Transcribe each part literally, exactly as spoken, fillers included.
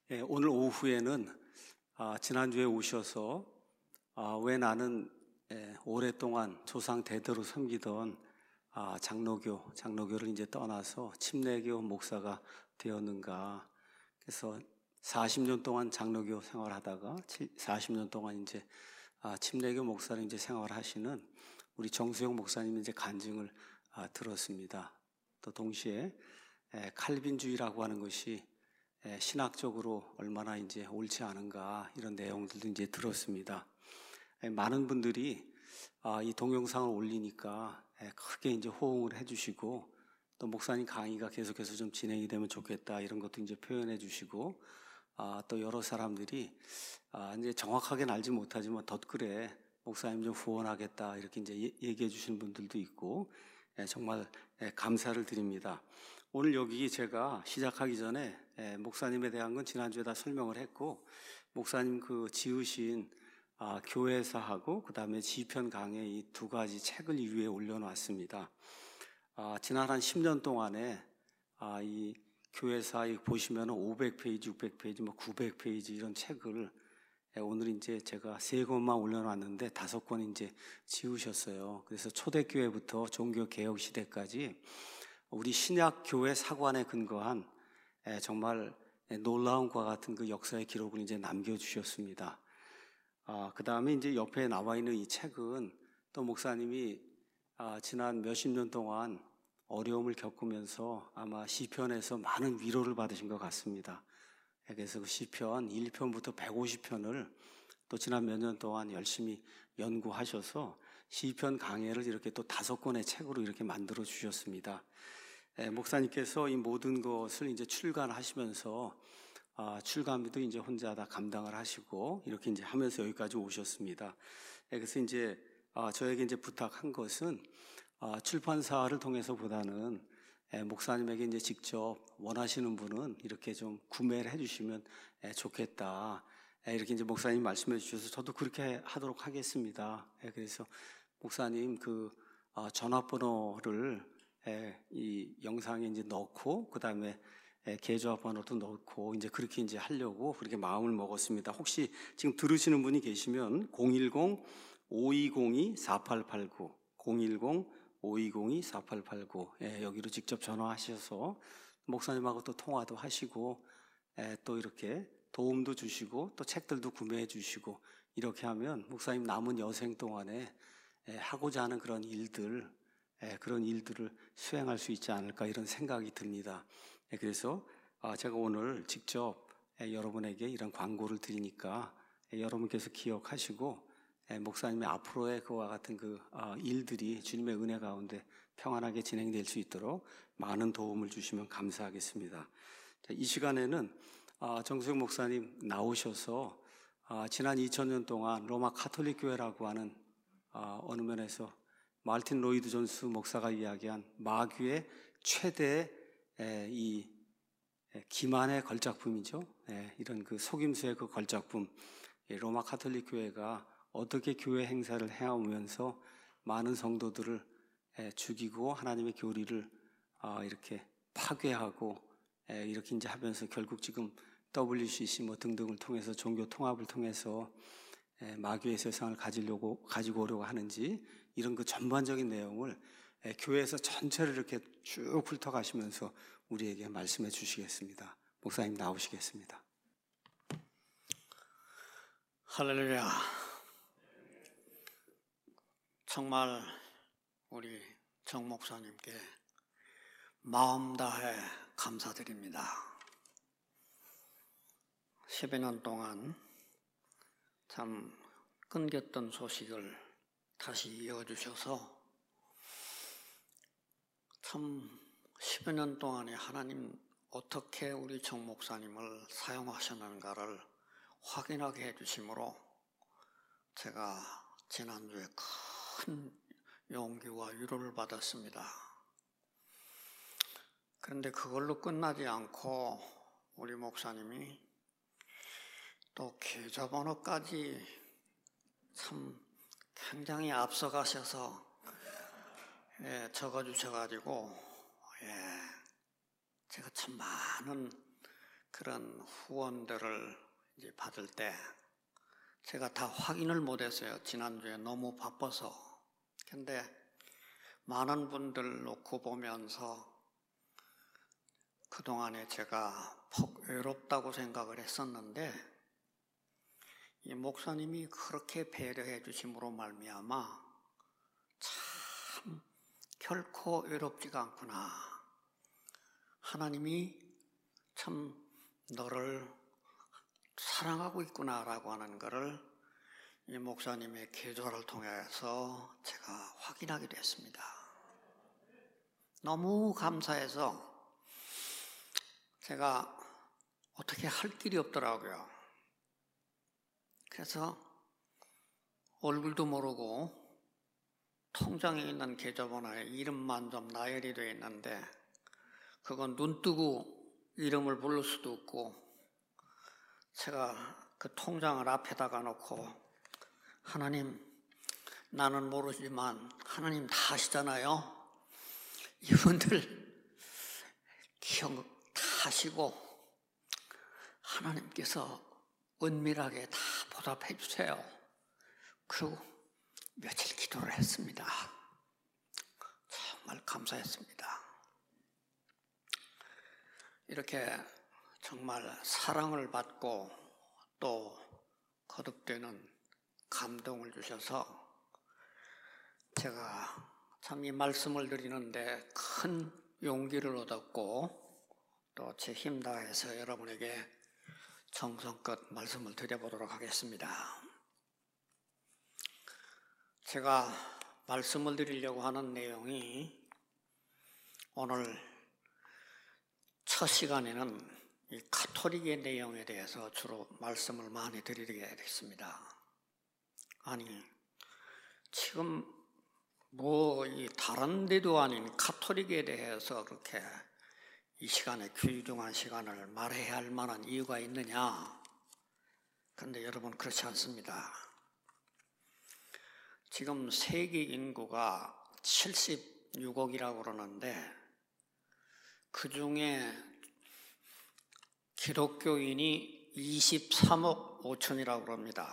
예, 오늘 오후에는 아, 지난주에 오셔서 아, 왜 나는 예, 오랫동안 조상 대대로 섬기던 아, 장로교, 장로교를 이제 떠나서 침례교 목사가 되었는가. 그래서 사십 년 동안 장로교 생활하다가 사십 년 동안 이제 아, 침례교 목사를 이제 생활하시는 우리 정수영 목사님이 이제 간증을 아, 들었습니다. 또 동시에 에, 칼빈주의라고 하는 것이 에, 신학적으로 얼마나 이제 옳지 않은가 이런 내용들도 이제 들었습니다. 에, 많은 분들이 아, 이 동영상을 올리니까 에, 크게 이제 호응을 해주시고 또 목사님 강의가 계속해서 좀 진행이 되면 좋겠다 이런 것도 이제 표현해 주시고 아, 또 여러 사람들이 아, 이제 정확하게는 알지 못하지만 덧글에 목사님 좀 후원하겠다 이렇게 이제 얘기해 주신 분들도 있고 에, 정말 에, 감사를 드립니다. 오늘 여기 제가 시작하기 전에 에, 목사님에 대한 건 지난주에 다 설명을 했고 목사님 그 지으신 아, 교회사하고 그 다음에 지편 강의 이 두 가지 책을 이 위에 올려놨습니다. 아, 지난 한 십 년 동안에 아, 이 교회사 이 보시면 오백 페이지, 육백 페이지, 뭐 구백 페이지 이런 책을 예, 오늘 이제 제가 세 권만 올려놨는데 다섯 권 이제 지우셨어요. 그래서 초대교회부터 종교개혁 시대까지 우리 신약교회 사관에 근거한 예, 정말 놀라움과 같은 그 역사의 기록을 이제 남겨주셨습니다. 아, 그 다음에 이제 옆에 나와 있는 이 책은 또 목사님이 아, 지난 몇십 년 동안 어려움을 겪으면서 아마 시편에서 많은 위로를 받으신 것 같습니다. 그래서 그 시편 일 편부터 백오십 편을 또 지난 몇 년 동안 열심히 연구하셔서 시편 강해를 이렇게 또 다섯 권의 책으로 이렇게 만들어 주셨습니다. 예, 목사님께서 이 모든 것을 이제 출간하시면서 아, 출간비도 이제 혼자 다 감당을 하시고 이렇게 이제 하면서 여기까지 오셨습니다. 예, 그래서 이제 아, 저에게 이제 부탁한 것은 아, 출판사를 통해서보다는 예, 목사님에게 이제 직접 원하시는 분은 이렇게 좀 구매를 해주시면 예, 좋겠다. 예, 이렇게 이제 목사님 말씀해 주셔서 저도 그렇게 하도록 하겠습니다. 예, 그래서 목사님 그 아, 전화번호를 예, 이 영상에 이제 넣고 그 다음에 예, 계좌번호도 넣고 이제 그렇게 이제 하려고 그렇게 마음을 먹었습니다. 혹시 지금 들으시는 분이 계시면 공일공 오이공이 사팔팔구 공일공 오이공이 사팔팔구 예, 여기로 직접 전화하셔서 목사님하고 또 통화도 하시고 예, 또 이렇게 도움도 주시고 또 책들도 구매해 주시고 이렇게 하면 목사님 남은 여생 동안에 예, 하고자 하는 그런 일들 예, 그런 일들을 수행할 수 있지 않을까 이런 생각이 듭니다. 예, 그래서 아, 제가 오늘 직접 예, 여러분에게 이런 광고를 드리니까 예, 여러분께서 기억하시고 예, 목사님의 앞으로의 그와 같은 그 아, 일들이 주님의 은혜 가운데 평안하게 진행될 수 있도록 많은 도움을 주시면 감사하겠습니다. 자, 이 시간에는 아, 정수영 목사님 나오셔서 아, 지난 이천 년 동안 로마 카톨릭 교회라고 하는 아, 어느 면에서 마르틴 로이드 존스 목사가 이야기한 마귀의 최대 에, 이 에, 기만의 걸작품이죠. 에, 이런 그 속임수의 그 걸작품 에, 로마 카톨릭 교회가 어떻게 교회 행사를 해오면서 많은 성도들을 에, 죽이고 하나님의 교리를 아, 이렇게 파괴하고 에, 이렇게 이제 하면서 결국 지금 더블유씨씨 뭐 등등을 통해서 종교 통합을 통해서 에, 마귀의 세상을 가지려고 가지고 오려고 하는지 이런 그 전반적인 내용을 에, 교회에서 전체를 이렇게 쭉 훑어가시면서 우리에게 말씀해 주시겠습니다. 목사님 나오시겠습니다. 할렐루야. 정말 우리 정 목사님께 마음 다해 감사드립니다. 십여 년 동안 참 끊겼던 소식을 다시 이어주셔서 참 십여 년 동안에 하나님 어떻게 우리 정 목사님을 사용하셨는가를 확인하게 해주심으로 제가 지난주에 큰 용기와 위로를 받았습니다. 그런데 그걸로 끝나지 않고 우리 목사님이 또 계좌번호까지 참 굉장히 앞서가셔서 예, 적어주셔가지고 예, 제가 참 많은 그런 후원들을 이제 받을 때 제가 다 확인을 못했어요. 지난주에 너무 바빠서. 근데 많은 분들 놓고 보면서 그동안에 제가 퍽 외롭다고 생각을 했었는데 이 목사님이 그렇게 배려해 주심으로 말미암아 참 결코 외롭지가 않구나. 하나님이 참 너를 사랑하고 있구나라고 하는 것을 이 목사님의 기도를 통해서 제가 확인하게 됐습니다. 너무 감사해서 제가 어떻게 할 길이 없더라고요. 그래서 얼굴도 모르고 통장에 있는 계좌번호에 이름만 좀 나열이 되어 있는데 그건 눈 뜨고 이름을 부를 수도 없고 제가 그 통장을 앞에다가 놓고 하나님 나는 모르지만 하나님 다 아시잖아요. 이분들 기억 다 하시고 하나님께서 은밀하게 다 보답해 주세요. 그리고 며칠 기도를 했습니다. 정말 감사했습니다. 이렇게 정말 사랑을 받고 또 거듭되는 감동을 주셔서 제가 참 이 말씀을 드리는데 큰 용기를 얻었고 또 제 힘 다해서 여러분에게 정성껏 말씀을 드려보도록 하겠습니다. 제가 말씀을 드리려고 하는 내용이 오늘 첫 시간에는 이 가톨릭의 내용에 대해서 주로 말씀을 많이 드리게 됐습니다. 아니 지금 뭐 이 다른 데도 아닌 가톨릭에 대해서 그렇게 이 시간에 귀중한 시간을 말해야 할 만한 이유가 있느냐? 그런데 여러분 그렇지 않습니다. 지금 세계 인구가 칠십육억이라고 그러는데 그 중에 기독교인이 이십삼억 오천이라고 그럽니다.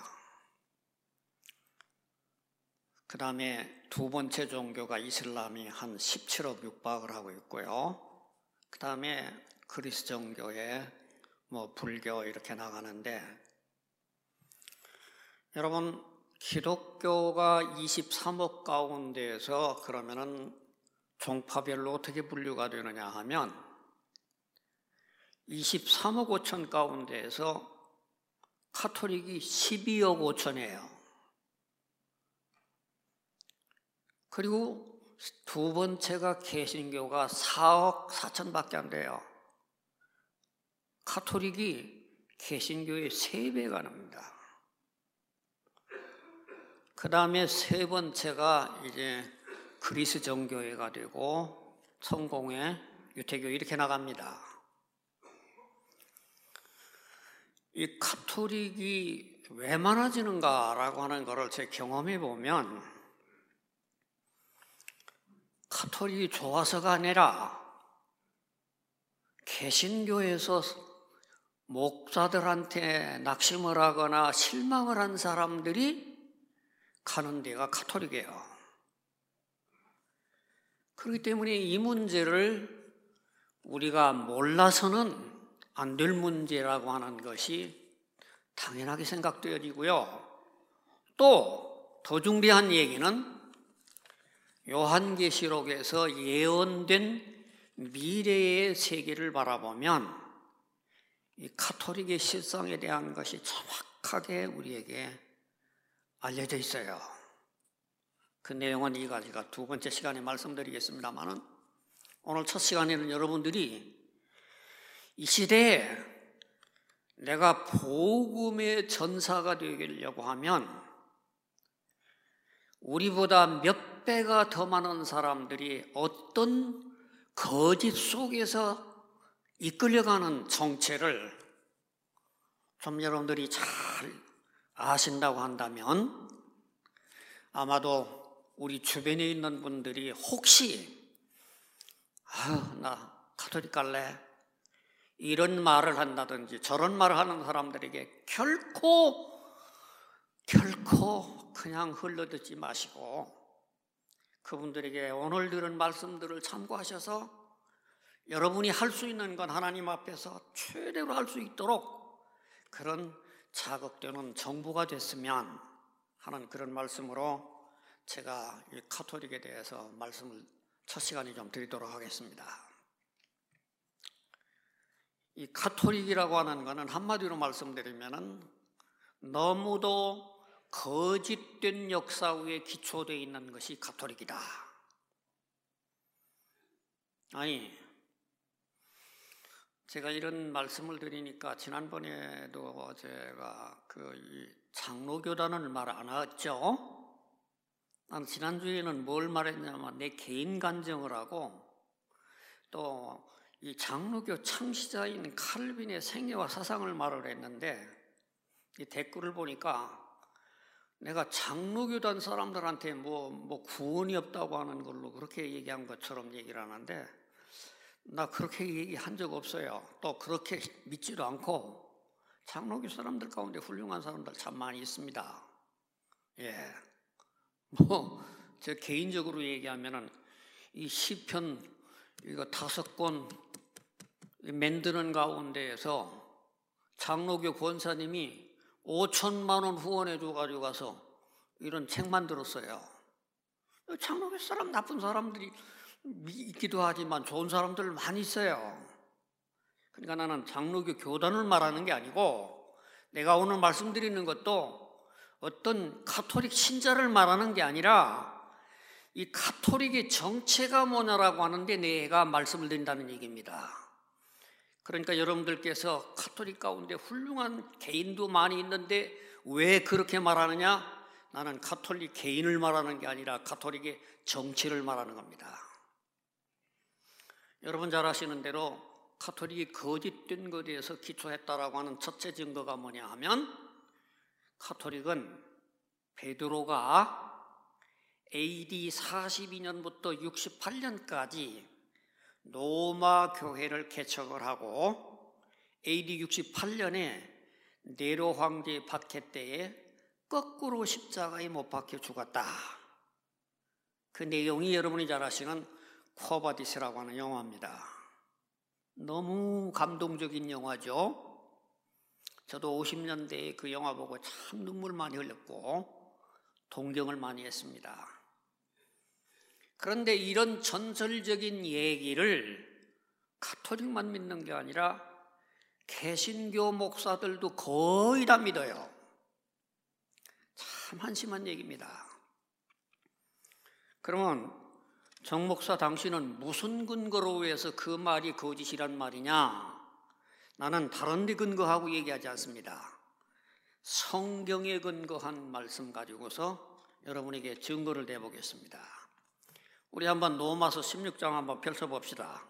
그 다음에 두 번째 종교가 이슬람이 한 십칠억 육박을 하고 있고요. 그 다음에 그리스정교에 뭐 불교 이렇게 나가는데 여러분 기독교가 이십삼억 가운데에서 그러면은 종파별로 어떻게 분류가 되느냐 하면 이십삼억 오천 가운데에서 가톨릭이 십이억 오천이에요. 그리고 두 번째가 개신교가 사억 사천밖에 안 돼요. 가톨릭이 개신교의 세 배가 납니다. 그 다음에 세 번째가 이제 그리스 정교회가 되고 성공회, 유태교 이렇게 나갑니다. 이 가톨릭이 왜 많아지는가라고 하는 것을 제 경험해 보면 가톨릭이 좋아서가 아니라 개신교에서 목사들한테 낙심을 하거나 실망을 한 사람들이 가는 데가 가톨릭이에요. 그렇기 때문에 이 문제를 우리가 몰라서는 안 될 문제라고 하는 것이 당연하게 생각되어지고요. 또 더 중대한 얘기는 요한계시록에서 예언된 미래의 세계를 바라보면 이 가톨릭의 실상에 대한 것이 정확하게 우리에게 알려져 있어요. 그 내용은 이 가지가 두 번째 시간에 말씀드리겠습니다만은 오늘 첫 시간에는 여러분들이 이 시대에 내가 복음의 전사가 되려고 하면 우리보다 몇 배가 더 많은 사람들이 어떤 거짓 속에서 이끌려가는 정체를 좀 여러분들이 잘 아신다고 한다면 아마도 우리 주변에 있는 분들이 혹시 아, 나 가톨릭 갈래? 이런 말을 한다든지 저런 말을 하는 사람들에게 결코 결코 그냥 흘러듣지 마시고 그분들에게 오늘 들은 말씀들을 참고하셔서 여러분이 할 수 있는 건 하나님 앞에서 최대로 할 수 있도록 그런 자극되는 정보가 됐으면 하는 그런 말씀으로 제가 이 카톨릭에 대해서 말씀을 첫 시간에 좀 드리도록 하겠습니다. 이 카톨릭이라고 하는 것은 한마디로 말씀드리면은 너무도 거짓된 역사 위에 기초되어 있는 것이 가톨릭이다. 아니, 제가 이런 말씀을 드리니까 지난번에도 제가 그 장로교단을 말 안 했죠. 난 지난주에는 뭘 말했냐면 내 개인 간증을 하고 또 이 장로교 창시자인 칼빈의 생애와 사상을 말을 했는데 이 댓글을 보니까 내가 장로교단 사람들한테 뭐, 뭐 구원이 없다고 하는 걸로 그렇게 얘기한 것처럼 얘기를 하는데 나 그렇게 얘기한 적 없어요. 또 그렇게 믿지도 않고 장로교 사람들 가운데 훌륭한 사람들 참 많이 있습니다. 예, 뭐 저 개인적으로 얘기하면은 이 시편 이거 다섯 권 만드는 가운데에서 장로교 권사님이 오천만 원 후원해 줘가지고 가서 이런 책 만들었어요. 장로교 사람 나쁜 사람들이 있기도 하지만 좋은 사람들 많이 있어요. 그러니까 나는 장로교 교단을 말하는 게 아니고 내가 오늘 말씀드리는 것도 어떤 가톨릭 신자를 말하는 게 아니라 이 가톨릭의 정체가 뭐냐라고 하는데 내가 말씀을 드린다는 얘기입니다. 그러니까 여러분들께서 가톨릭 가운데 훌륭한 개인도 많이 있는데 왜 그렇게 말하느냐? 나는 가톨릭 개인을 말하는 게 아니라 가톨릭의 정체를 말하는 겁니다. 여러분 잘 아시는 대로 가톨릭이 거짓된 것에 대해서 기초했다라고 하는 첫째 증거가 뭐냐 하면 가톨릭은 베드로가 에이디 사십이 년부터 육십팔 년까지 로마 교회를 개척을 하고 에이디 육십팔 년에 네로 황제 박해 때에 거꾸로 십자가에 못 박혀 죽었다. 그 내용이 여러분이 잘 아시는 코바디스라고 하는 영화입니다. 너무 감동적인 영화죠. 저도 오십 년대에 그 영화 보고 참 눈물 많이 흘렸고 동경을 많이 했습니다. 그런데 이런 전설적인 얘기를 가톨릭만 믿는 게 아니라 개신교 목사들도 거의 다 믿어요. 참 한심한 얘기입니다. 그러면 정 목사 당신은 무슨 근거로 해서 그 말이 거짓이란 말이냐? 나는 다른 데 근거하고 얘기하지 않습니다. 성경에 근거한 말씀 가지고서 여러분에게 증거를 내보겠습니다. 우리 한번 로마서 십육 장 한번 펼쳐봅시다.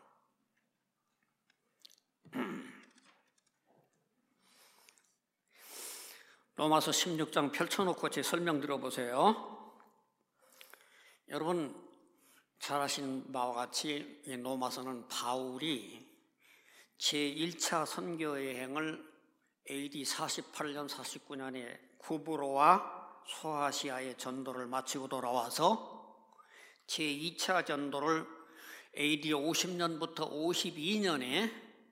로마서 십육 장 펼쳐놓고 제 설명 들어보세요. 여러분 잘 아시는 바와 같이 이 로마서는 바울이 제일 차 선교 여행을 에이디 사십팔 년 사십구 년에 구브로와 소아시아의 전도를 마치고 돌아와서 제이 차 전도를 에이디 오십 년부터 오십이 년에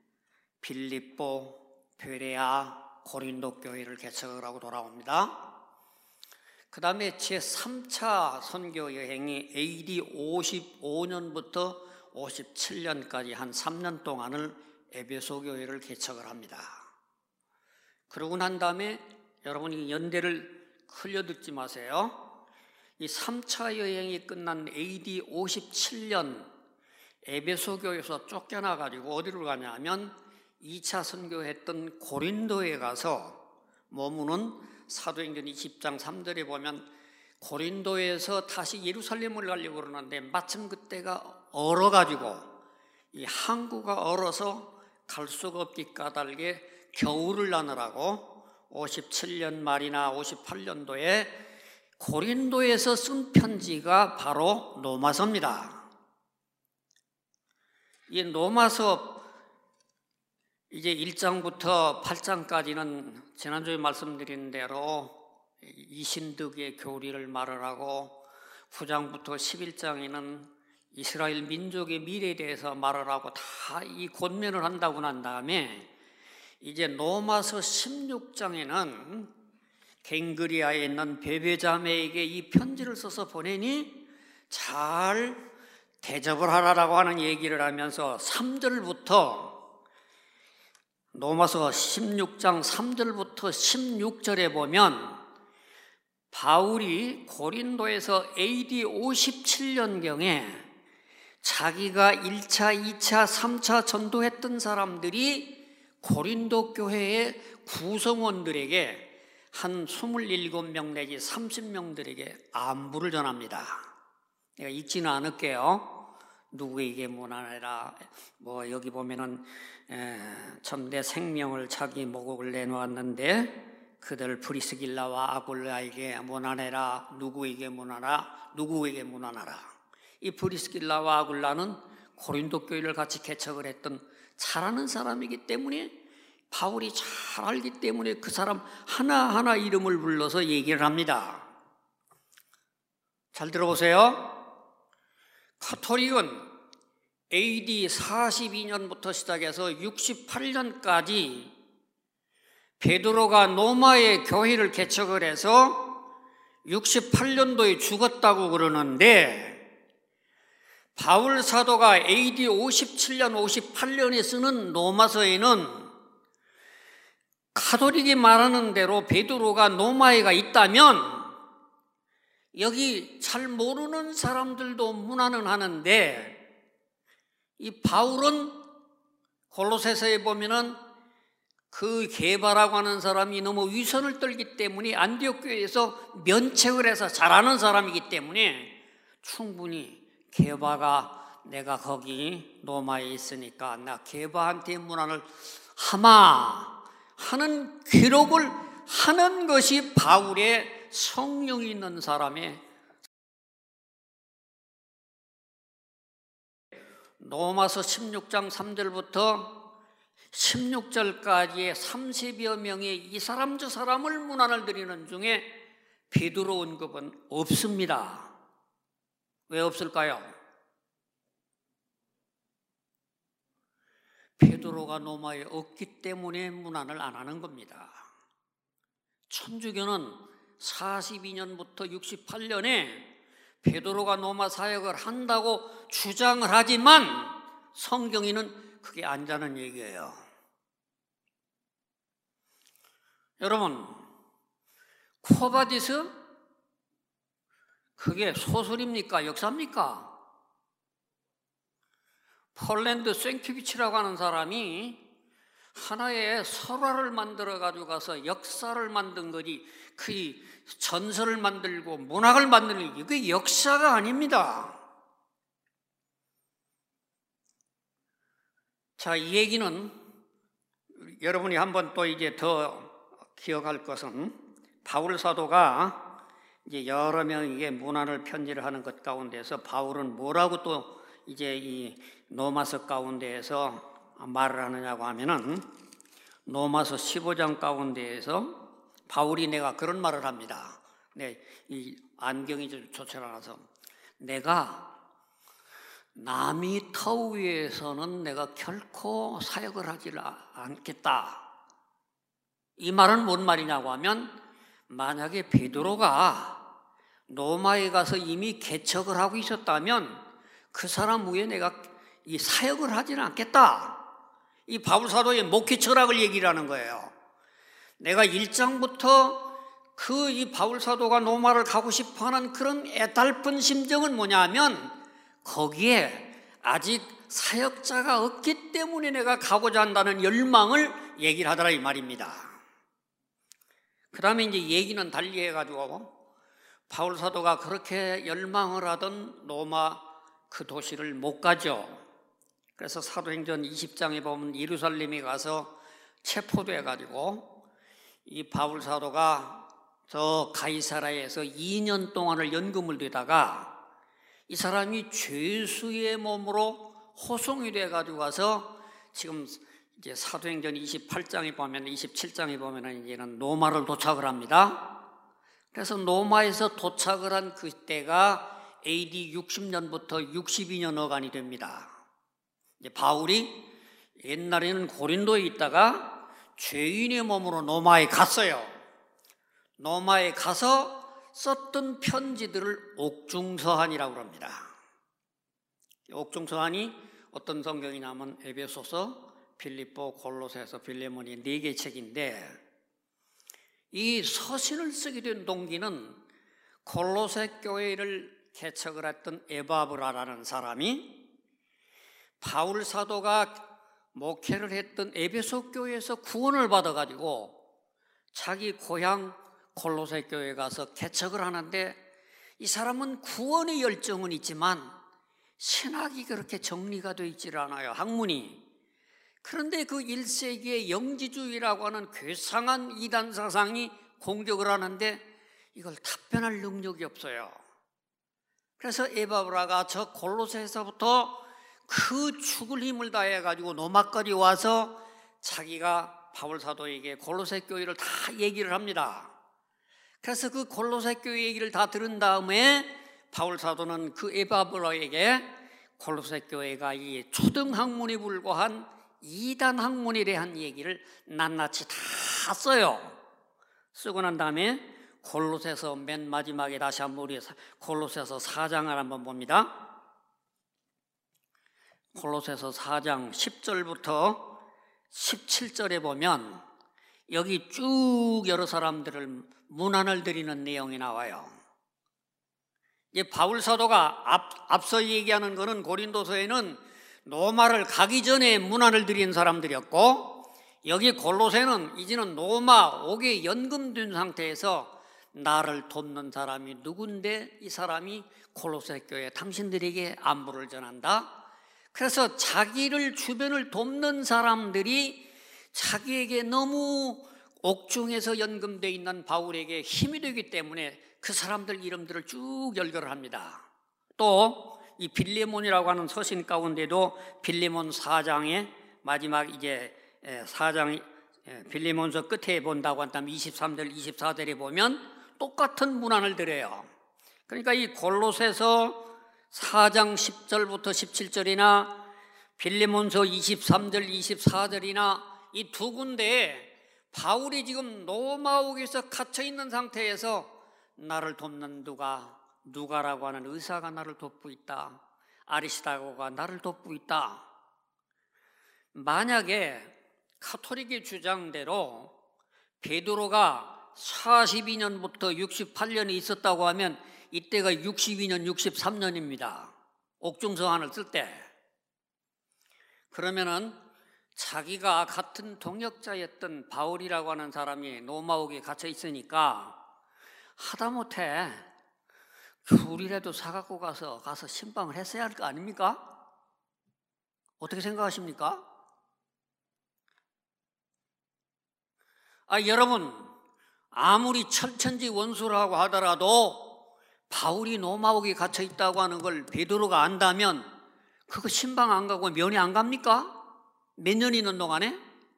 빌립보, 베레아, 고린도 교회를 개척을 하고 돌아옵니다. 그 다음에 제삼 차 선교 여행이 에이디 오십오 년부터 오십칠 년까지 한 삼 년 동안을 에베소 교회를 개척을 합니다. 그러고 난 다음에 여러분이 연대를 흘려듣지 마세요. 이 삼 차 여행이 끝난 에이디 오십칠 년 에베소 교회에서 쫓겨나 가지고 어디로 가냐 하면 이 차 선교했던 고린도에 가서 머무는 사도행전 이십 장 삼 절에 보면 고린도에서 다시 예루살렘을 가려고 그러는데 마침 그때가 얼어가지고 이 항구가 얼어서 갈 수가 없기 까닭에 겨울을 나느라고 오십칠 년 말이나 오십팔 년도에 고린도에서 쓴 편지가 바로 로마서입니다. 이 로마서 이제 일 장부터 팔 장까지는 지난주에 말씀드린 대로 이신득의 교리를 말을 하고, 구 장부터 십일 장에는 이스라엘 민족의 미래에 대해서 말을 하고 다 이 권면을 한다고 난 다음에 이제 로마서 십육 장에는 갱그리아에 있는 베베자매에게 이 편지를 써서 보내니 잘 대접을 하라라고 하는 얘기를 하면서 삼 절부터, 로마서 십육 장 삼 절부터 십육 절에 보면 바울이 고린도에서 에이디 오십칠 년경에 자기가 일 차, 이 차, 삼 차 전도했던 사람들이 고린도 교회의 구성원들에게 한 이십칠 명 내지 삼십 명들에게 안부를 전합니다. 내가 읽지는 않을게요. 누구에게 문안해라. 뭐 여기 보면은 에, 첨대 생명을 자기 모국을 내놓았는데 그들 브리스길라와 아굴라에게 문안해라. 누구에게 문안하라. 누구에게 문안하라. 이 브리스길라와 아굴라는 고린도 교회를 같이 개척을 했던 잘하는 사람이기 때문에, 바울이 잘 알기 때문에 그 사람 하나하나 이름을 불러서 얘기를 합니다. 잘 들어보세요. 카톨릭은 에이디 사십이 년부터 시작해서 육십팔 년까지 베드로가 로마의 교회를 개척을 해서 육십팔 년도에 죽었다고 그러는데, 바울 사도가 에이디 오십칠 년, 오십팔 년에 쓰는 로마서에는 카톨릭이 말하는 대로 베드로가 로마에가 있다면 여기 잘 모르는 사람들도 문안은 하는데, 이 바울은 골로새서에 보면은 그 게바라고 하는 사람이 너무 위선을 떨기 때문에 안디옥 교회에서 면책을 해서 잘하는 사람이기 때문에 충분히 게바가 내가 거기 로마에 있으니까 나 게바한테 문안을 하마 하는 기록을 하는 것이 바울의 성령이 있는 사람의, 로마서 십육 장 삼 절부터 십육 절까지의 삼십여 명의 이 사람 저 사람을 문안을 드리는 중에 베드로 언급은 없습니다. 왜 없을까요? 베드로가 로마에 없기 때문에 문안을 안 하는 겁니다. 천주교는 사십이 년부터 육십팔 년에 베드로가 로마 사역을 한다고 주장을 하지만 성경에는 그게 아니라는 얘기예요. 여러분, 코바디스 그게 소설입니까? 역사입니까? 폴란드 생키비치라고 하는 사람이 하나의 설화를 만들어 가지고 가서 역사를 만든 거지, 그 전설을 만들고 문학을 만드는 게 그게 역사가 아닙니다. 자, 이 얘기는 여러분이 한번 또 이제 더 기억할 것은, 바울 사도가 이제 여러 명에게 문안을 편지를 하는 것 가운데서 바울은 뭐라고 또 이제 이 로마서 가운데에서 말을 하느냐고 하면은, 로마서 십오 장 가운데에서 바울이 내가 그런 말을 합니다. 네, 이 안경이 좀 좋지 않아서, 내가 남이 터 위에서는 내가 결코 사역을 하지 않겠다. 이 말은 뭔 말이냐고 하면, 만약에 베드로가 로마에 가서 이미 개척을 하고 있었다면 그 사람 위에 내가 이 사역을 하지는 않겠다. 이 바울 사도의 목회 철학을 얘기를 하는 거예요. 내가 일 장부터 그 이 바울 사도가 로마를 가고 싶어하는 그런 애달픈 심정은 뭐냐 하면, 거기에 아직 사역자가 없기 때문에 내가 가고자 한다는 열망을 얘기를 하더라 이 말입니다. 그 다음에 이제 얘기는 달리 해가지고, 바울 사도가 그렇게 열망을 하던 로마 그 도시를 못 가죠. 그래서 사도행전 이십 장에 보면 예루살렘에 가서 체포돼 가지고 이 바울 사도가 저 가이사라에서 이 년 동안을 연금을 되다가 이 사람이 죄수의 몸으로 호송이 돼 가지고 가서 지금 이제 사도행전 이십팔 장에 보면, 이십칠 장에 보면은 이제는 노마를 도착을 합니다. 그래서 노마에서 도착을 한 그때가 에이디 육십 년부터 육십이 년 어간이 됩니다. 이제 바울이 옛날에는 고린도에 있다가 죄인의 몸으로 노마에 갔어요. 노마에 가서 썼던 편지들을 옥중서한이라고 합니다. 옥중서한이 어떤 성경이냐면 에베소서, 빌립보, 골로새서, 빌레몬이 네 개 책인데, 이 서신을 쓰게 된 동기는 골로새 교회를 개척을 했던 에바브라라는 사람이 바울 사도가 목회를 했던 에베소 교회에서 구원을 받아가지고 자기 고향 골로새 교회에 가서 개척을 하는데, 이 사람은 구원의 열정은 있지만 신학이 그렇게 정리가 되어 있질 않아요, 학문이. 그런데 그 일 세기의 영지주의라고 하는 괴상한 이단 사상이 공격을 하는데 이걸 답변할 능력이 없어요. 그래서 에바브라가 저 골로새에서부터 그 죽을 힘을 다해 가지고 노마까지 와서 자기가 바울 사도에게 골로새 교회를 다 얘기를 합니다. 그래서 그 골로새 교회 얘기를 다 들은 다음에 바울 사도는 그 에바브라에게 골로새 교회가 이 초등 학문에 불과한 이단 학문에 대한 얘기를 낱낱이 다 써요. 쓰고 난 다음에 골로새서 맨 마지막에 다시 한번 우리 골로새서 사 장을 한번 봅니다. 골로새서 사 장 십 절부터 십칠 절에 보면 여기 쭉 여러 사람들을 문안을 드리는 내용이 나와요. 이제 바울 사도가 앞, 앞서 얘기하는 것은 고린도서에는 노마를 가기 전에 문안을 드린 사람들이었고, 여기 골로새는 이제는 노마 옥에 연금된 상태에서 나를 돕는 사람이 누군데 이 사람이 골로새 교회 당신들에게 안부를 전한다. 그래서 자기를 주변을 돕는 사람들이 자기에게 너무 옥중에서 연금되어 있는 바울에게 힘이 되기 때문에 그 사람들 이름들을 쭉 열거를 합니다. 또 이 빌레몬이라고 하는 서신 가운데도 빌레몬 사 장의 마지막 이제 사 장 빌레몬서 끝에 본다고 한다면 이십삼 절 이십사 절에 보면 똑같은 문안을 드려요. 그러니까 이 골로새서 사 장 십 절부터 십칠 절이나 빌레몬서 이십삼 절 이십사 절이나 이 두 군데에 바울이 지금 로마옥에서 갇혀 있는 상태에서 나를 돕는 누가 누가라고 하는 의사가 나를 돕고 있다, 아리스다고가 나를 돕고 있다. 만약에 가톨릭의 주장대로 베드로가 사십이 년부터 육십팔 년이 있었다고 하면 이때가 육십이 년 육십삼 년입니다 옥중서한을 쓸 때. 그러면은 자기가 같은 동역자였던 바울이라고 하는 사람이 로마옥에 갇혀 있으니까 하다못해 귤이라도 사갖고 가서 가서 신방을 했어야 할 거 아닙니까? 어떻게 생각하십니까? 아, 여러분, 아무리 철천지 원수라고 하더라도 바울이 로마옥에 갇혀 있다고 하는 걸 베드로가 안다면 그거 신방 안 가고 면회 안 갑니까? 몇 년 있는 동안에?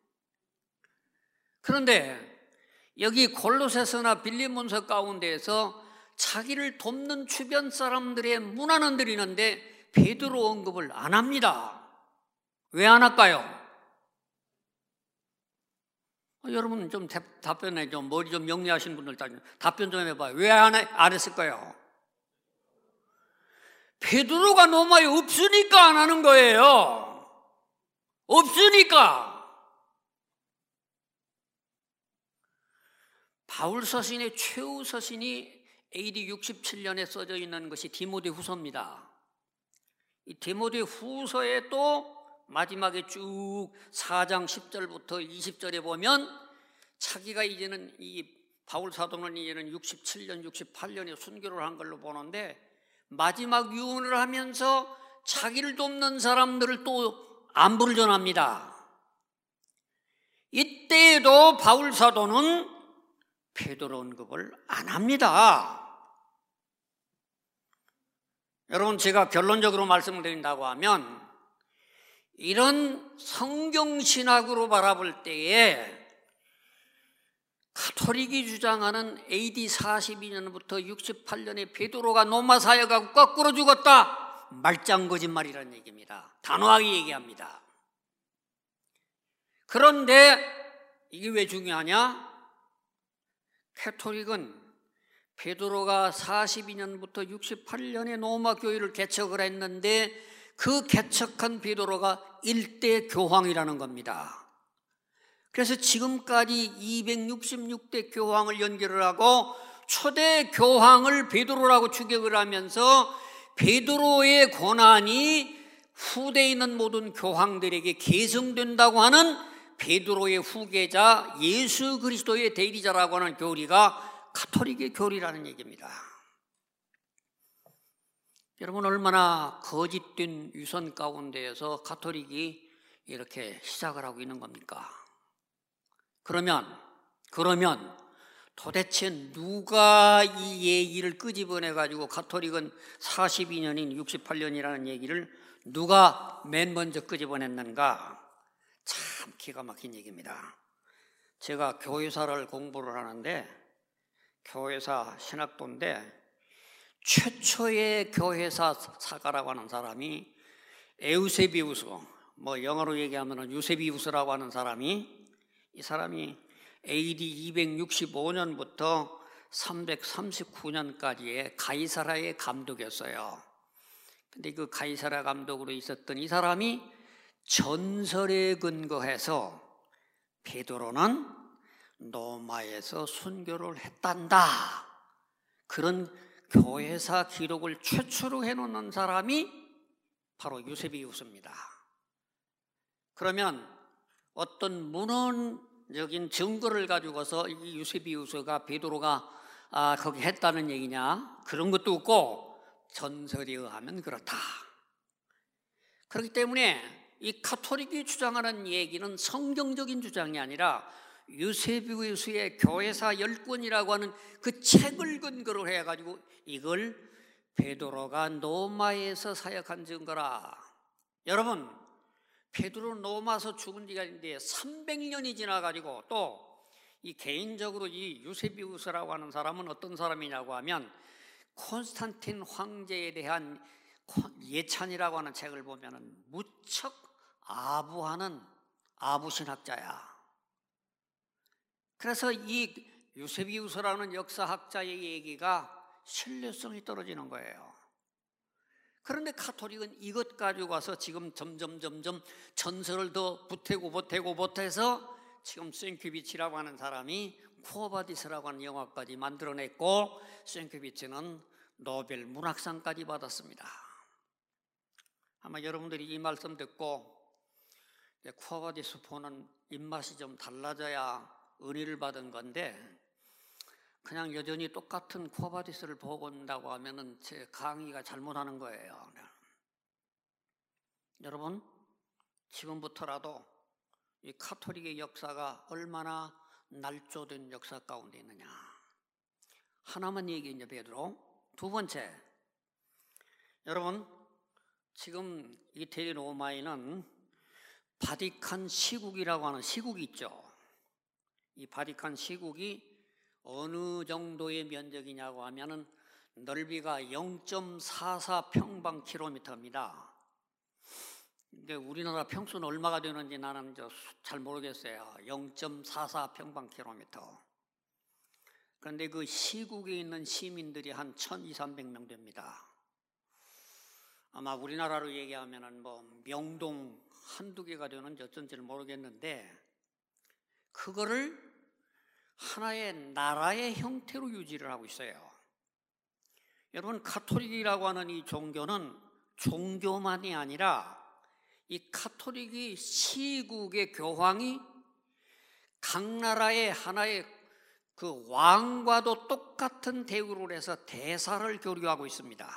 그런데 여기 골로새서나 빌레몬서 가운데에서 자기를 돕는 주변 사람들의 문안은 드리는데 베드로 언급을 안 합니다. 왜 안 할까요? 어, 여러분 좀 답변해, 좀 머리 좀 영리하신 분들 답변 좀 해봐요. 왜 안 안 했을까요? 베드로가 로마에 없으니까 안 하는 거예요. 없으니까. 바울 서신의 최후 서신이 에이디 육십칠 년에 써져 있는 것이 디모데 후서입니다. 이 디모데 후서에 또 마지막에 쭉 사 장 십 절부터 이십 절에 보면 자기가 이제는 이 바울 사도는 이제는 육십칠 년 육십팔 년에 순교를 한 걸로 보는데 마지막 유언을 하면서 자기를 돕는 사람들을 또 안부를 전합니다. 이때에도 바울 사도는 베드로 언급을 안 합니다. 여러분, 제가 결론적으로 말씀을 드린다고 하면 이런 성경신학으로 바라볼 때에 가톨릭이 주장하는 에이디 사십이 년부터 육십팔 년에 베드로가 로마 사역하고 거꾸로 죽었다, 말짱 거짓말이라는 얘기입니다. 단호하게 얘기합니다. 그런데 이게 왜 중요하냐? 가톨릭은 베드로가 사십이 년부터 육십팔 년에 로마 교회를 개척을 했는데 그 개척한 베드로가 일대 교황이라는 겁니다. 그래서 지금까지 이백육십육 대 교황을 연결을 하고 초대 교황을 베드로라고 추격을 하면서 베드로의 권한이 후대에 있는 모든 교황들에게 계승된다고 하는 베드로의 후계자 예수 그리스도의 대리자라고 하는 교리가 가톨릭의 교리라는 얘기입니다. 여러분, 얼마나 거짓된 유선 가운데에서 가톨릭이 이렇게 시작을 하고 있는 겁니까? 그러면 그러면 도대체 누가 이 얘기를 끄집어내 가지고 가톨릭은 사십이 년인 육십팔 년이라는 얘기를 누가 맨 먼저 끄집어냈는가? 참 기가 막힌 얘기입니다. 제가 교회사를 공부를 하는데 교회사 신학도인데 최초의 교회사 사가라고 하는 사람이 에우세비우스, 뭐 영어로 얘기하면 유세비우스라고 하는 사람이, 이 사람이 에이디 이백육십오 년부터 삼백삼십구 년까지의 가이사라의 감독이었어요. 근데 그 가이사라 감독으로 있었던 이 사람이 전설에 근거해서 베드로는 로마에서 순교를 했단다, 그런 교회사 기록을 최초로 해놓는 사람이 바로 유세비우스입니다. 그러면 어떤 문헌적인 증거를 가지고서 이 유세비우스가 베드로가 아, 거기 했다는 얘기냐? 그런 것도 없고 전설에 의하면 그렇다. 그렇기 때문에 이 가톨릭이 주장하는 얘기는 성경적인 주장이 아니라 유세비우스의 교회사 열 권이라고 하는 그 책을 근거로 해가지고 이걸 베드로가 로마에서 사역한 증거라. 여러분, 베드로 로마서 죽은 지가 이제 삼백 년이 지나가지고 또 이 개인적으로 이 유세비우스라고 하는 사람은 어떤 사람이냐고 하면 콘스탄틴 황제에 대한 예찬이라고 하는 책을 보면은 무척 아부하는 아부신학자야. 그래서 이 유세비우스라는 역사학자의 얘기가 신뢰성이 떨어지는 거예요. 그런데 가톨릭은 이것 가지고 와서 지금 점점 점점 전설을 더 보태고 보태고 보태서 지금 생큐비치라고 하는 사람이 쿠어바디스라고 하는 영화까지 만들어냈고 생큐비치는 노벨 문학상까지 받았습니다. 아마 여러분들이 이 말씀 듣고 쿠어바디스 보는 입맛이 좀 달라져야 은혜를 받은 건데 그냥 여전히 똑같은 쿠어바디스를 보고 온다고 하면은 제 강의가 잘못하는 거예요. 여러분, 지금부터라도 이 가톨릭의 역사가 얼마나 날조된 역사 가운데 있느냐. 하나만 얘기했냐, 베드로. 두 번째, 여러분, 지금 이태리 로마에는 바티칸 시국이라고 하는 시국이 있죠. 이 바티칸 시국이 어느 정도의 면적이냐고 하면은 넓이가 영 점 사사 평방킬로미터입니다. 근데 우리나라 평수는 얼마가 되는지 나는 잘 모르겠어요. 영 점 사사 평방킬로미터. 그런데 그 시국에 있는 시민들이 한 천이삼백 명 됩니다. 아마 우리나라로 얘기하면은 뭐 명동 한두 개가 되는지 어쩐지는 모르겠는데 그거를 하나의 나라의 형태로 유지를 하고 있어요. 여러분, 가톨릭이라고 하는 이 종교는 종교만이 아니라 이 가톨릭이 시국의 교황이 각 나라의 하나의 그 왕과도 똑같은 대우를 해서 대사를 교류하고 있습니다.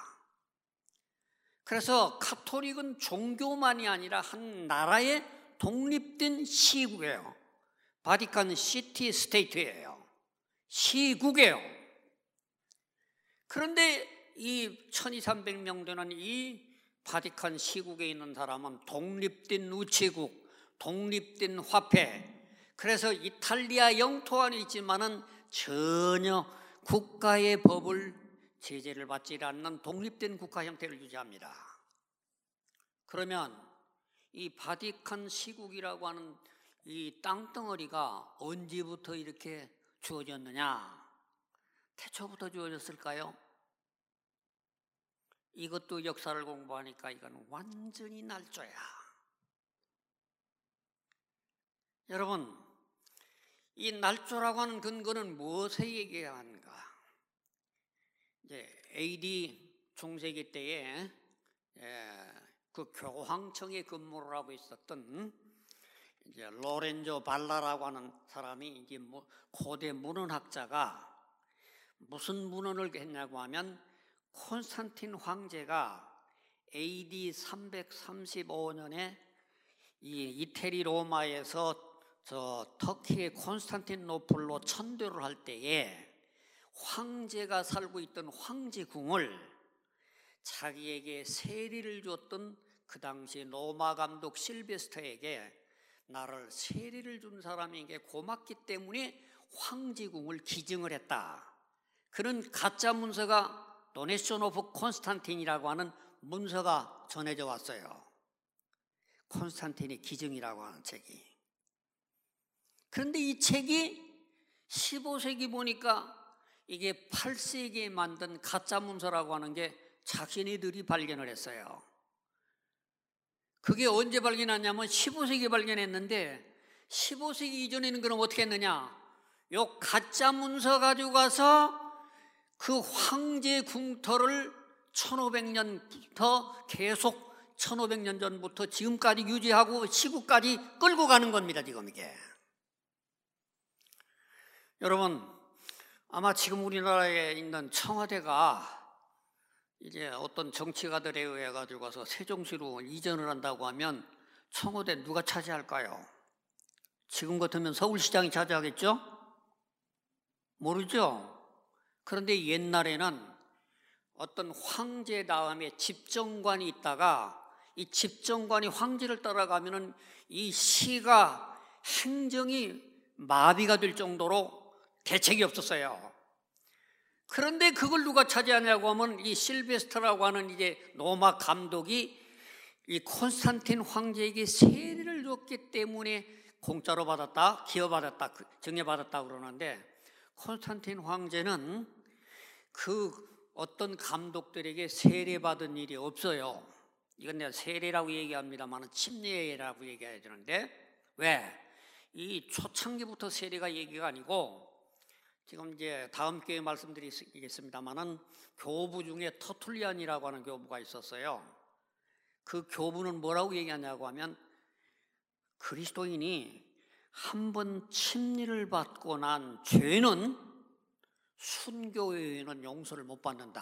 그래서 가톨릭은 종교만이 아니라 한 나라의 독립된 시국이에요. 바티칸 시티 스테이트예요. 시국이에요. 그런데 이 천이삼백 명 되는 이 바티칸 시국에 있는 사람은 독립된 우체국, 독립된 화폐, 그래서 이탈리아 영토 안에 있지만은 전혀 국가의 법을 제재를 받지 않는 독립된 국가 형태를 유지합니다. 그러면 이 바티칸 시국이라고 하는 이 땅덩어리가 언제부터 이렇게 주어졌느냐? 태초부터 주어졌을까요? 이것도 역사를 공부하니까 이건 완전히 날조야. 여러분, 이 날조라고 하는 근거는 무엇에 얘기하는가? 이제 에이디 중세기 때에 그 교황청에 근무를 하고 있었던 이제 로렌조 발라라고 하는 사람이 이제 고대 문헌학자가 무슨 문헌을 했냐고 하면 콘스탄틴 황제가 에이디 삼백삼십오 년에 이 이태리 로마에서 저 터키의 콘스탄티노플로 천도를 할 때에 황제가 살고 있던 황제궁을 자기에게 세리를 줬던 그 당시 로마 감독 실베스터에게 나를 세리를 준 사람에게 고맙기 때문에 황제궁을 기증을 했다. 그런 가짜 문서가 도네이션 오브 콘스탄틴이라고 하는 문서가 전해져 왔어요. 콘스탄틴의 기증이라고 하는 책이. 그런데 이 책이 십오 세기 보니까 이게 팔 세기에 만든 가짜 문서라고 하는 게 자기네들이 발견을 했어요. 그게 언제 발견했냐면 십오 세기에 발견했는데 십오 세기 이전에는 그럼 어떻게 했느냐? 요 가짜 문서 가지고 가서 그 황제 궁터를 천오백 년부터 계속 천오백 년 전부터 지금까지 유지하고 시국까지 끌고 가는 겁니다. 지금 이게. 여러분, 아마 지금 우리나라에 있는 청와대가 이제 어떤 정치가들에 의해 가지고 가서 세종시로 이전을 한다고 하면 청와대 누가 차지할까요? 지금 같으면 서울시장이 차지하겠죠? 모르죠? 그런데 옛날에는 어떤 황제 다음에 집정관이 있다가 이 집정관이 황제를 따라가면은 이 시가 행정이 마비가 될 정도로 대책이 없었어요. 그런데 그걸 누가 차지하냐고 하면 이 실베스터라고 하는 이제 로마 감독이 이 콘스탄틴 황제에게 세리를 줬기 때문에 공짜로 받았다, 기여받았다, 정여받았다 그러는데 콘스탄틴 황제는 그 어떤 감독들에게 세례받은 일이 없어요. 이건 내가 세례라고 얘기합니다만 침례라고 얘기해야 되는데 왜? 이 초창기부터 세례가 얘기가 아니고 지금 이제 다음 기회에 말씀드리겠습니다만은 교부 중에 터툴리안이라고 하는 교부가 있었어요. 그 교부는 뭐라고 얘기하냐고 하면 그리스도인이 한 번 침례를 받고 난 죄는 순교에는 용서를 못 받는다.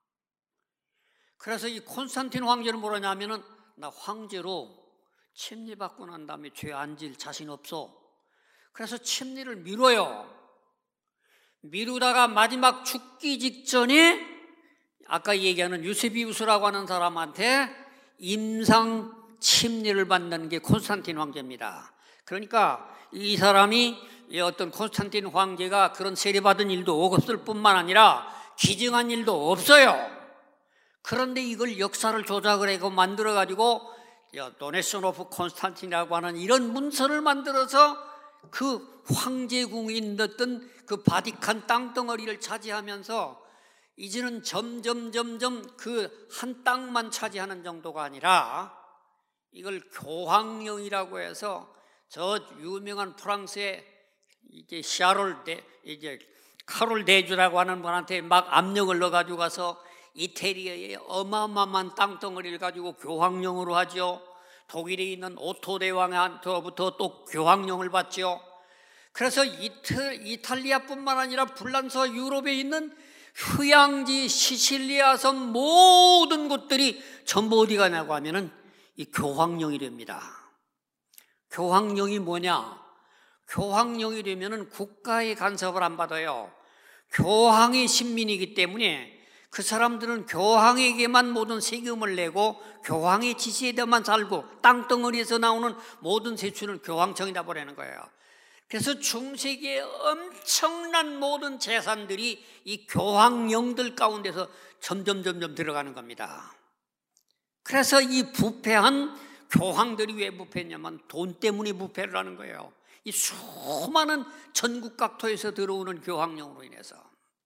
그래서 이 콘스탄틴 황제는 뭐라냐면은 나 황제로 침례 받고 난 다음에 죄 안 질 자신 없어. 그래서 침례를 미뤄요. 미루다가 마지막 죽기 직전에 아까 얘기하는 유세비우스라고 하는 사람한테 임상 침례를 받는 게 콘스탄틴 황제입니다. 그러니까 이 사람이 어떤 콘스탄틴 황제가 그런 세례받은 일도 없을 뿐만 아니라 기증한 일도 없어요. 그런데 이걸 역사를 조작을 하고 만들어가지고 도네이션 오브 콘스탄틴이라고 하는 이런 문서를 만들어서 그 황제궁이 있던 그 바티칸 땅덩어리를 차지하면서 이제는 점점 점점 그 한 땅만 차지하는 정도가 아니라 이걸 교황령이라고 해서 저 유명한 프랑스의 이제 샤롤 데 이제 카롤 대주라고 하는 분한테 막 압력을 넣어가지고 가서 이태리의 어마어마한 땅덩어리를 가지고 교황령으로 하죠. 독일에 있는 오토 대왕한테부터 또 교황령을 받죠. 그래서 이탈, 이탈리아뿐만 아니라 불란서 유럽에 있는 휴양지 시칠리아 섬 모든 곳들이 전부 어디 가냐고 하면은 이 교황령이 됩니다. 교황령이 뭐냐? 교황령이 되면은 국가의 간섭을 안 받아요. 교황이 신민이기 때문에 그 사람들은 교황에게만 모든 세금을 내고 교황의 지시에만 살고 땅덩어리에서 나오는 모든 세출을 교황청에다 보내는 거예요. 그래서 중세기의 엄청난 모든 재산들이 이 교황령들 가운데서 점점 점점 들어가는 겁니다. 그래서 이 부패한 교황들이 왜 부패했냐면 돈 때문에 부패를 하는 거예요. 이 수많은 전국 각토에서 들어오는 교황령으로 인해서.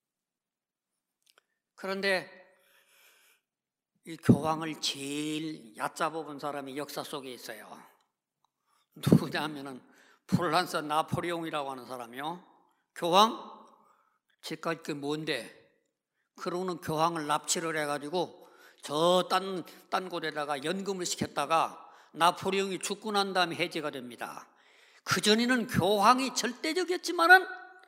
그런데 이 교황을 제일 얕잡아본 사람이 역사 속에 있어요. 누구냐 하면은 프랑스 나폴레옹이라고 하는 사람이요. 교황? 제가 그 뭔데? 그러고는 교황을 납치를 해가지고 저 딴, 딴 곳에다가 연금을 시켰다가 나폴레옹이 죽고 난 다음에 해제가 됩니다. 그전에는 교황이 절대적이었지만은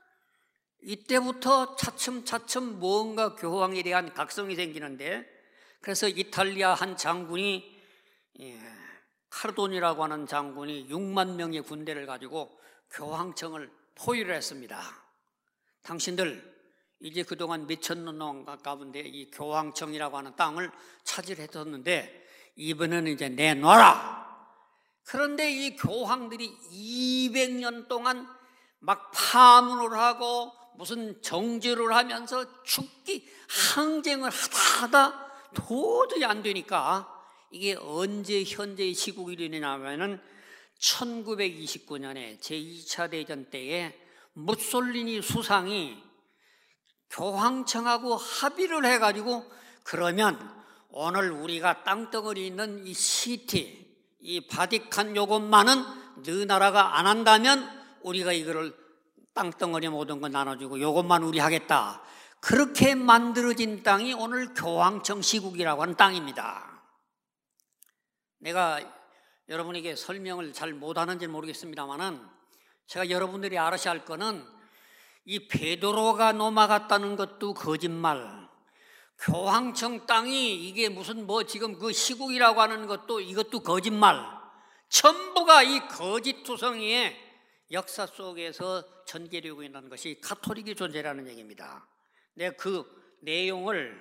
이때부터 차츰차츰 뭔가 교황에 대한 각성이 생기는데, 그래서 이탈리아 한 장군이, 예, 카르돈이라고 하는 장군이 육만 명의 군대를 가지고 교황청을 포위를 했습니다. 당신들 이제 그동안 몇천 년 가운데 이 교황청이라고 하는 땅을 차지했었는데 이번에는 이제 내놔라. 그런데 이 교황들이 이백 년 동안 막 파문을 하고 무슨 정죄를 하면서 죽기 항쟁을 하다 하다 도저히 안 되니까, 이게 언제 현재의 시국이 되냐면은 천구백이십구 년에 제이 차 대전 때에 무솔리니 수상이 교황청하고 합의를 해가지고, 그러면 오늘 우리가 땅덩어리 있는 이 시티, 이 바티칸 요것만은 너 나라가 안 한다면 우리가 이거를 땅덩어리 모든 거 나눠주고 요것만 우리 하겠다. 그렇게 만들어진 땅이 오늘 교황청 시국이라고 하는 땅입니다. 내가 여러분에게 설명을 잘 못하는지 모르겠습니다만은 제가 여러분들이 알아셔야 할 거는 이 베드로가 넘어갔다는 것도 거짓말, 교황청 땅이 이게 무슨 뭐 지금 그 시국이라고 하는 것도 이것도 거짓말, 전부가 이 거짓투성이의 역사 속에서 전개되고 있는 것이 가톨릭의 존재라는 얘기입니다. 내가 그 내용을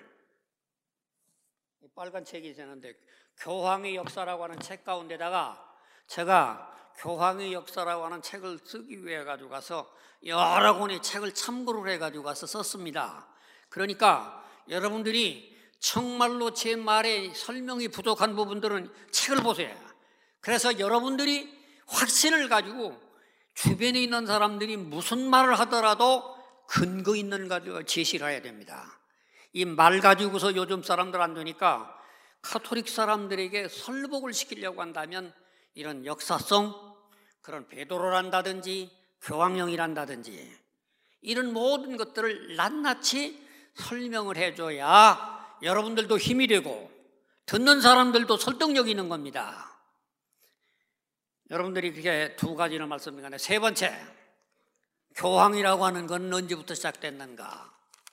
빨간 책이 있었는데 교황의 역사라고 하는 책 가운데다가 제가 교황의 역사라고 하는 책을 쓰기 위해 가지고 가서 여러 권의 책을 참고를 해 가지고 가서 썼습니다. 그러니까 여러분들이 정말로 제 말에 설명이 부족한 부분들은 책을 보세요. 그래서 여러분들이 확신을 가지고 주변에 있는 사람들이 무슨 말을 하더라도 근거 있는 가지고 제시를 해야 됩니다. 이 말 가지고서 요즘 사람들 안 되니까 가톨릭 사람들에게 설복을 시키려고 한다면 이런 역사성, 그런 베드로란다든지 교황령이란다든지 이런 모든 것들을 낱낱이 설명을 해줘야 여러분들도 힘이 되고 듣는 사람들도 설득력이 있는 겁니다. 여러분들이 그게 두 가지를 말씀드리는데, 세 번째, 교황이라고 하는 건 언제부터 시작됐는가?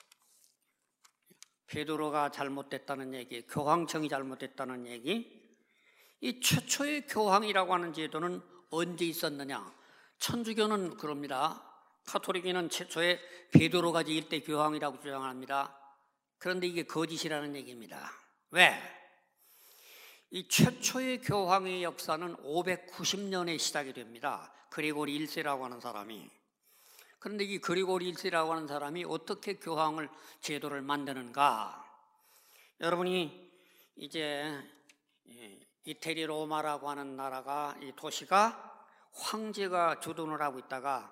베드로가 잘못됐다는 얘기, 교황청이 잘못됐다는 얘기. 이 최초의 교황이라고 하는 제도는 언제 있었느냐? 천주교는 그럽니다. 가톨릭에는 최초의 베드로가 지을 때 교황이라고 주장합니다. 그런데 이게 거짓이라는 얘기입니다. 왜? 이 최초의 교황의 역사는 오백구십 년에 시작이 됩니다. 그리고리 일 세라고 하는 사람이. 그런데 이 그리고리 일 세라고 하는 사람이 어떻게 교황을 제도를 만드는가? 여러분이 이제 이태리 로마라고 하는 나라가, 이 도시가 황제가 주둔을 하고 있다가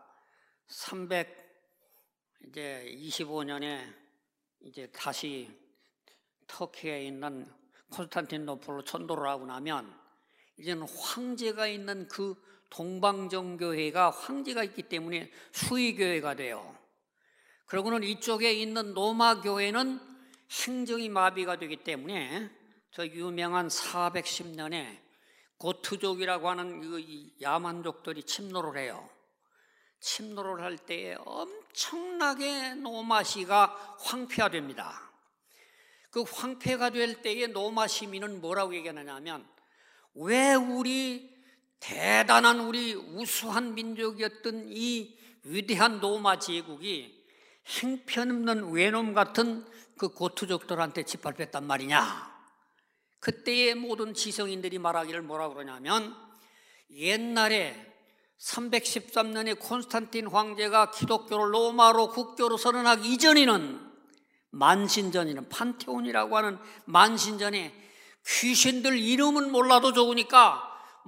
삼백이십오 년에 이제 다시 터키에 있는 콘스탄티노플로 천도를 하고 나면 이제는 황제가 있는 그 동방정교회가 황제가 있기 때문에 수의교회가 돼요. 그러고는 이쪽에 있는 로마교회는 행정이 마비가 되기 때문에 저 유명한 사백십 년에 고트족이라고 하는 그 야만족들이 침노를 해요. 침노를 할 때에 엄청나게 로마시가 황폐화됩니다. 그 황폐가 될 때에 로마 시민은 뭐라고 얘기하느냐면, 왜 우리 대단한 우리 우수한 민족이었던 이 위대한 로마 제국이 행편없는 외놈 같은 그 고투족들한테 짓밟혔단 말이냐. 그때의 모든 지성인들이 말하기를 뭐라 그러냐면, 옛날에 삼백십삼 년에 콘스탄틴 황제가 기독교를 로마로 국교로 선언하기 이전에는, 만신전에는, 판테온이라고 하는 만신전에 귀신들 이름은 몰라도 좋으니까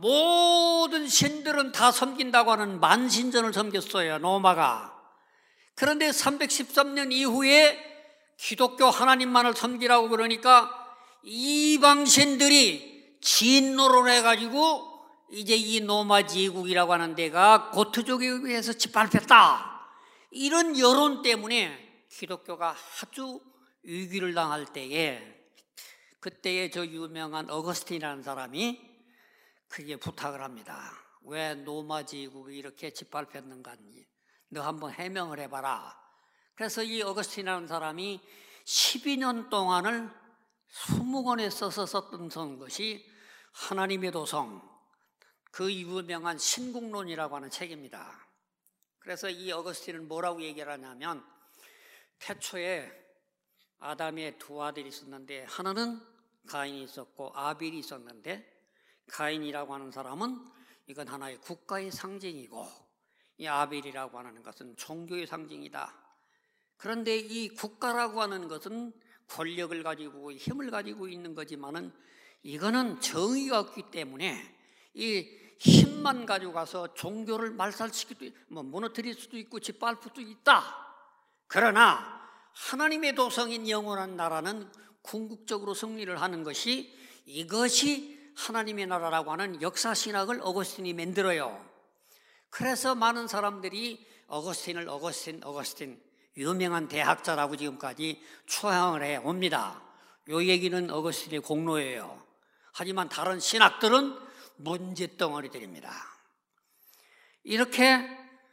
모든 신들은 다 섬긴다고 하는 만신전을 섬겼어요, 로마가. 그런데 삼백십삼 년 이후에 기독교 하나님만을 섬기라고 그러니까 이방 신들이 진노를 해가지고 이제 이 로마 제국이라고 하는 데가 고트족에 의해서 짓밟혔다, 이런 여론 때문에 기독교가 아주 위기를 당할 때에, 그때에 저 유명한 어거스틴이라는 사람이 그게 부탁을 합니다. 왜 로마 제국이 이렇게 짓밟혔는가, 너 한번 해명을 해봐라. 그래서 이 어거스틴이라는 사람이 십이 년 동안을 이십 권에 써서 썼던 것이 하나님의 도성, 그 유명한 신국론이라고 하는 책입니다. 그래서 이 어거스틴은 뭐라고 얘기를 하냐면, 태초에 아담의 두 아들이 있었는데 하나는 가인이 있었고 아벨이 있었는데, 가인이라고 하는 사람은 이건 하나의 국가의 상징이고 이 아벨이라고 하는 것은 종교의 상징이다. 그런데 이 국가라고 하는 것은 권력을 가지고 힘을 가지고 있는 거지만은 이거는 정의가 없기 때문에 이 힘만 가지고 가서 종교를 말살시키도, 뭐 무너뜨릴 수도 있고 짓밟을 수도 있다. 그러나 하나님의 도성인 영원한 나라는 궁극적으로 승리를 하는 것이, 이것이 하나님의 나라라고 하는 역사신학을 어거스틴이 만들어요. 그래서 많은 사람들이 어거스틴을 어거스틴 어거스틴 유명한 대학자라고 지금까지 추앙을 해옵니다. 이 얘기는 어거스틴의 공로예요. 하지만 다른 신학들은 문제덩어리들입니다. 이렇게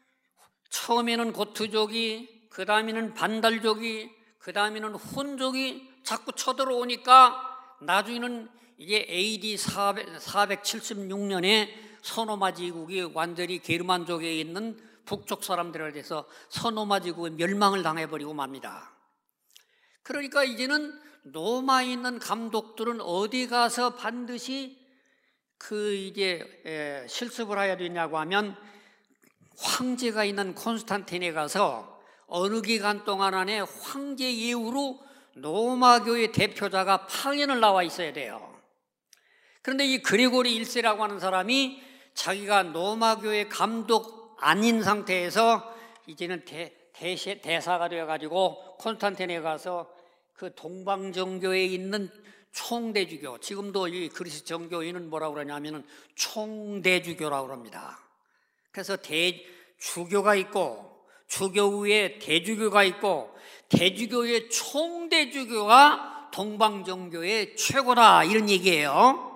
처음에는 고트족이, 그 다음에는 반달족이, 그 다음에는 훈족이 자꾸 쳐들어오니까 나중에는 이게 에이디 사백칠십육 년에 서노마 제국이 완전히 게르만족에 있는 북쪽 사람들에 대해서 서노마 제국의 멸망을 당해버리고 맙니다. 그러니까 이제는 로마에 있는 감독들은 어디 가서 반드시 그 이제 실습을 해야 되냐고 하면, 황제가 있는 콘스탄틴에 가서 어느 기간 동안 안에 황제 예우로 로마교의 대표자가 파견을 나와 있어야 돼요. 그런데 이 그레고리 일 세라고 하는 사람이 자기가 로마교의 감독 아닌 상태에서 이제는 대, 대시, 대사가 되어가지고 콘스탄틴에 가서 그 동방정교에 있는 총대주교, 지금도 이 그리스 정교인은 뭐라고 그러냐면은 총대주교라고 합니다. 그래서 대주교가 있고 주교 위에 대주교가 있고 대주교의 총대주교가 동방정교의 최고다, 이런 얘기예요.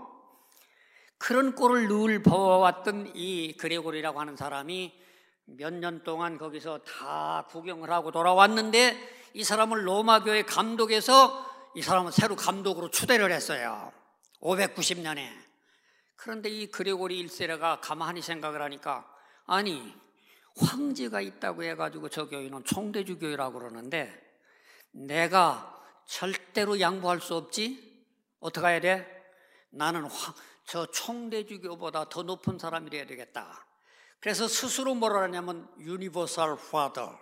그런 꼴을 늘 봐왔던 이 그레고리라고 하는 사람이 몇 년 동안 거기서 다 구경을 하고 돌아왔는데, 이 사람을 로마교회 감독에서 이 사람은 새로 감독으로 추대를 했어요. 오백구십 년에. 그런데 이 그레고리 일 세가 가만히 생각을 하니까, 아니 황제가 있다고 해가지고 저 교회는 총대주교회라고 그러는데 내가 절대로 양보할 수 없지? 어떻게 해야 돼? 나는 화, 저 총대주교보다 더 높은 사람이 돼야 되겠다. 그래서 스스로 뭐라 하냐면 Universal Father,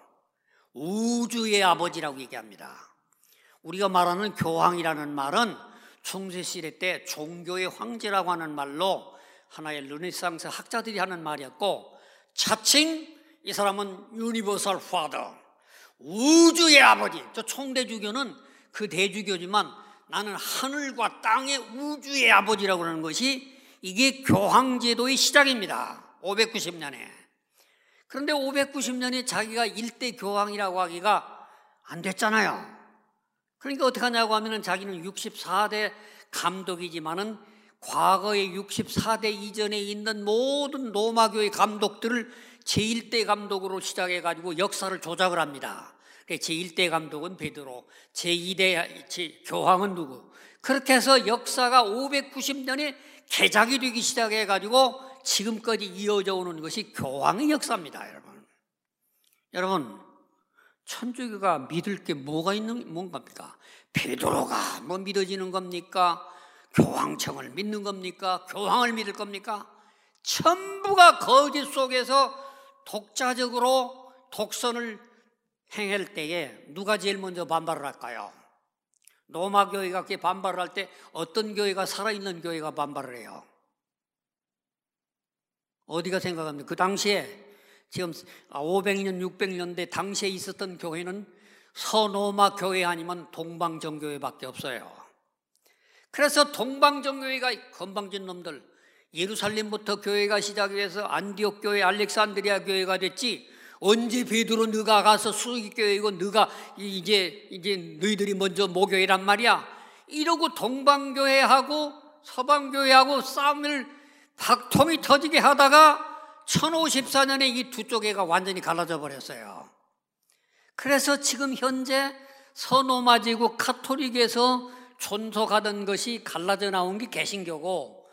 우주의 아버지라고 얘기합니다. 우리가 말하는 교황이라는 말은 중세시대 때 종교의 황제라고 하는 말로 하나의 르네상스 학자들이 하는 말이었고, 자칭 이 사람은 Universal Father, 우주의 아버지. 저 총대주교는 그 대주교지만 나는 하늘과 땅의 우주의 아버지라고 하는 것이, 이게 교황제도의 시작입니다. 오백구십 년에. 그런데 오백구십 년에 자기가 일대 교황이라고 하기가 안 됐잖아요. 그러니까 어떻게 하냐고 하면은 자기는 육십사 대 감독이지만은 과거에 육십사 대 이전에 있는 모든 로마교의 감독들을 제일 대 감독으로 시작해가지고 역사를 조작을 합니다. 제일 대 감독은 베드로, 제이 대 교황은 누구? 그렇게 해서 역사가 오백구십 년에 개작이 되기 시작해가지고 지금까지 이어져 오는 것이 교황의 역사입니다, 여러분. 여러분, 천주교가 믿을 게 뭐가 있는 뭔갑니까? 베드로가 뭐 믿어지는 겁니까? 교황청을 믿는 겁니까? 교황을 믿을 겁니까? 전부가 거짓 속에서 독자적으로 독선을 행할 때에 누가 제일 먼저 반발을 할까요? 로마 교회가 그렇게 반발을 할 때 어떤 교회가, 살아있는 교회가 반발을 해요? 어디가 생각합니까? 그 당시에 지금 오백 년, 육백 년대 당시에 있었던 교회는 서로마 교회 아니면 동방정교회밖에 없어요. 그래서 동방정교회가 건방진 놈들, 예루살렘부터 교회가 시작해서 안디옥 교회, 알렉산드리아 교회가 됐지, 언제 베드로 너가 가서 수기교회이고 너가 이제 이제 너희들이 먼저 모교회란 말이야. 이러고 동방교회하고 서방교회하고 싸움을 박통이 터지게 하다가 천오십사 년에 이 두 쪽에가 완전히 갈라져 버렸어요. 그래서 지금 현재 서로마 제국 카톨릭에서 존속하던 것이 갈라져 나온 게 개신교고,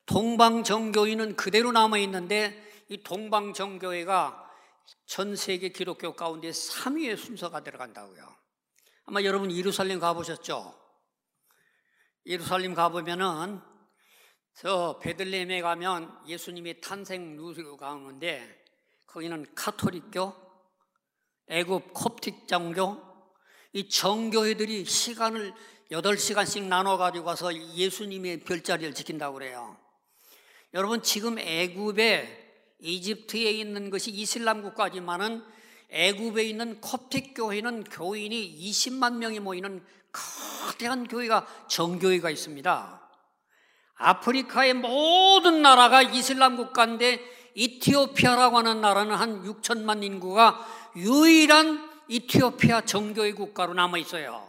동방정교회는 그대로 남아있는데 이 동방정교회가 전 세계 기독교 가운데 삼 위의 순서가 들어간다고요. 아마 여러분 예루살렘 가보셨죠? 예루살렘 가보면은 저 베들레헴에 가면 예수님의 탄생 누수가 오는데 거기는 카톨릭교, 애굽 콥틱 정교, 이 정교회들이 시간을 여덟 시간씩 나눠가지고 가서 예수님의 별자리를 지킨다고 그래요. 여러분 지금 애굽에, 이집트에 있는 것이 이슬람 국가지만은 애굽에 있는 콥틱 교회는 교인이 이십만 명이 모이는 거대한 교회가, 정교회가 있습니다. 아프리카의 모든 나라가 이슬람 국가인데 이티오피아라고 하는 나라는 한 육천만 인구가 유일한 이티오피아 정교회 국가로 남아 있어요.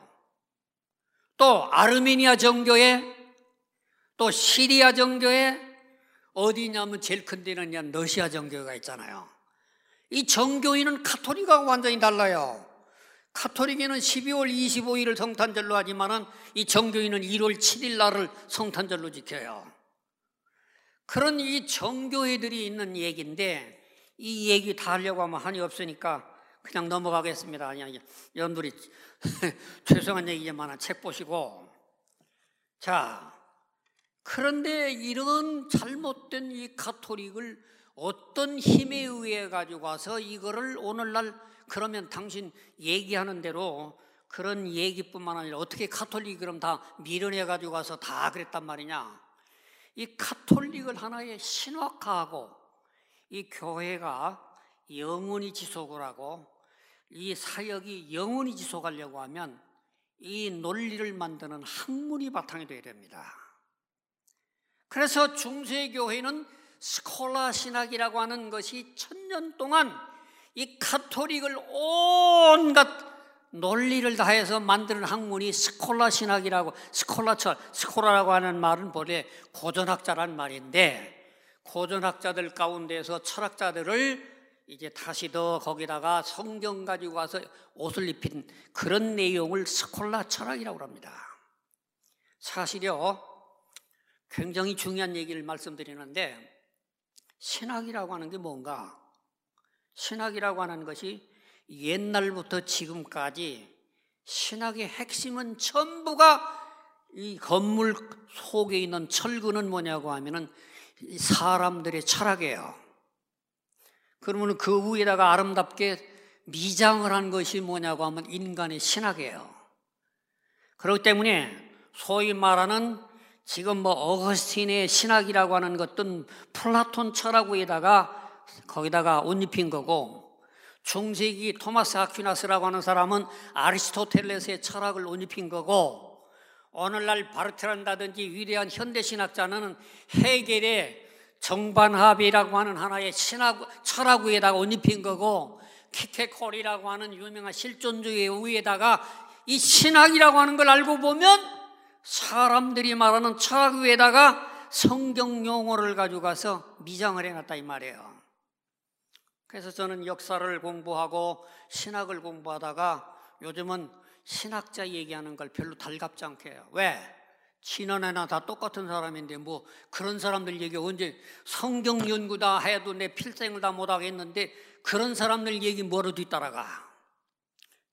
또 아르메니아 정교회, 또 시리아 정교회, 어디냐면 제일 큰 데는 러시아 정교회가 있잖아요. 이 정교회는 카톨릭하고 완전히 달라요. 카톨릭에는 십이월 이십오일을 성탄절로 하지만은 이 정교회는 일월 칠일 날을 성탄절로 지켜요. 그런 이 정교회들이 있는 얘기인데 이 얘기 다 하려고 하면 한이 없으니까 그냥 넘어가겠습니다. 아니, 여러분들이 죄송한 얘기지만 책 보시고. 자, 그런데 이런 잘못된 이 카톨릭을 어떤 힘에 의해 가지고 와서 이거를 오늘날, 그러면 당신 얘기하는 대로 그런 얘기뿐만 아니라 어떻게 카톨릭이 그럼 다 밀어내 가지고 와서 다 그랬단 말이냐? 이 카톨릭을 하나의 신학화하고 이 교회가 영원히 지속을 하고 이 사역이 영원히 지속하려고 하면 이 논리를 만드는 학문이 바탕이 되어야 됩니다. 그래서 중세교회는 스콜라 신학이라고 하는 것이 천년 동안 이 카톨릭을 온갖 논리를 다해서 만드는 학문이 스콜라 신학이라고, 스콜라처, 스콜라라고 하는 말은 본래 고전학자란 말인데, 고전학자들 가운데서 철학자들을 이제 다시 더 거기다가 성경 가지고 와서 옷을 입힌 그런 내용을 스콜라 철학이라고 합니다. 사실요, 굉장히 중요한 얘기를 말씀드리는데, 신학이라고 하는 게 뭔가? 신학이라고 하는 것이 옛날부터 지금까지 신학의 핵심은 전부가 이 건물 속에 있는 철근은 뭐냐고 하면은 사람들의 철학이에요. 그러면 그 위에다가 아름답게 미장을 한 것이 뭐냐고 하면 인간의 신학이에요. 그렇기 때문에 소위 말하는 지금 뭐 어거스틴의 신학이라고 하는 것은 플라톤 철학 위에다가 거기다가 옷 입힌 거고, 중세기 토마스 아퀴나스라고 하는 사람은 아리스토텔레스의 철학을 옷 입힌 거고, 오늘날 바르트란다든지 위대한 현대신학자는 헤겔의 정반합이라고 하는 하나의 신학, 철학 위에다가 옷 입힌 거고, 키케콜이라고 하는 유명한 실존주의 위에다가 이 신학이라고 하는 걸 알고 보면 사람들이 말하는 철학 위에다가 성경 용어를 가지고 가서 미장을 해놨다 이 말이에요. 그래서 저는 역사를 공부하고 신학을 공부하다가 요즘은 신학자 얘기하는 걸 별로 달갑지 않게 해요. 왜? 지난해나 다 똑같은 사람인데 뭐 그런 사람들 얘기 언제, 성경 연구 다 해도 내 필생을 다 못하겠는데 그런 사람들 얘기 뭐로 뒤따라가?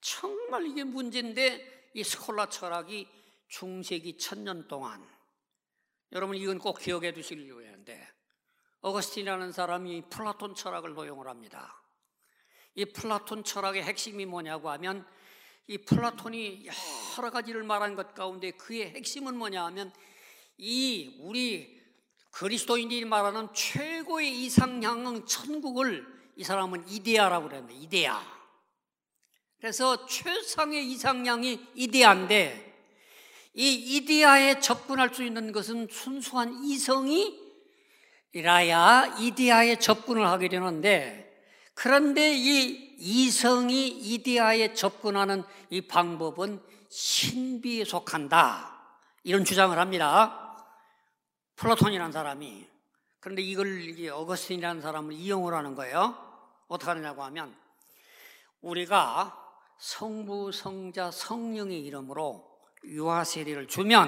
정말 이게 문제인데 이 스콜라 철학이 중세기 천년 동안, 여러분 이건 꼭 기억해 두시려고 하는데, 어거스틴이라는 사람이 플라톤 철학을 도용을 합니다. 이 플라톤 철학의 핵심이 뭐냐고 하면, 이 플라톤이 여러 가지를 말한 것 가운데 그의 핵심은 뭐냐 하면, 이 우리 그리스도인들이 말하는 최고의 이상향은 천국을 이 사람은 이데아라고 그럽니다. 이데아. 그래서 최상의 이상향이 이데아인데, 이 이데아에 접근할 수 있는 것은 순수한 이성이 이라야 이데아에 접근을 하게 되는데, 그런데 이 이성이 이데아에 접근하는 이 방법은 신비에 속한다, 이런 주장을 합니다. 플라톤이라는 사람이. 그런데 이걸 이제 어거스틴이라는 사람을 이용을 하는 거예요. 어떻게 하느냐고 하면, 우리가 성부, 성자, 성령의 이름으로 유아 세례를 주면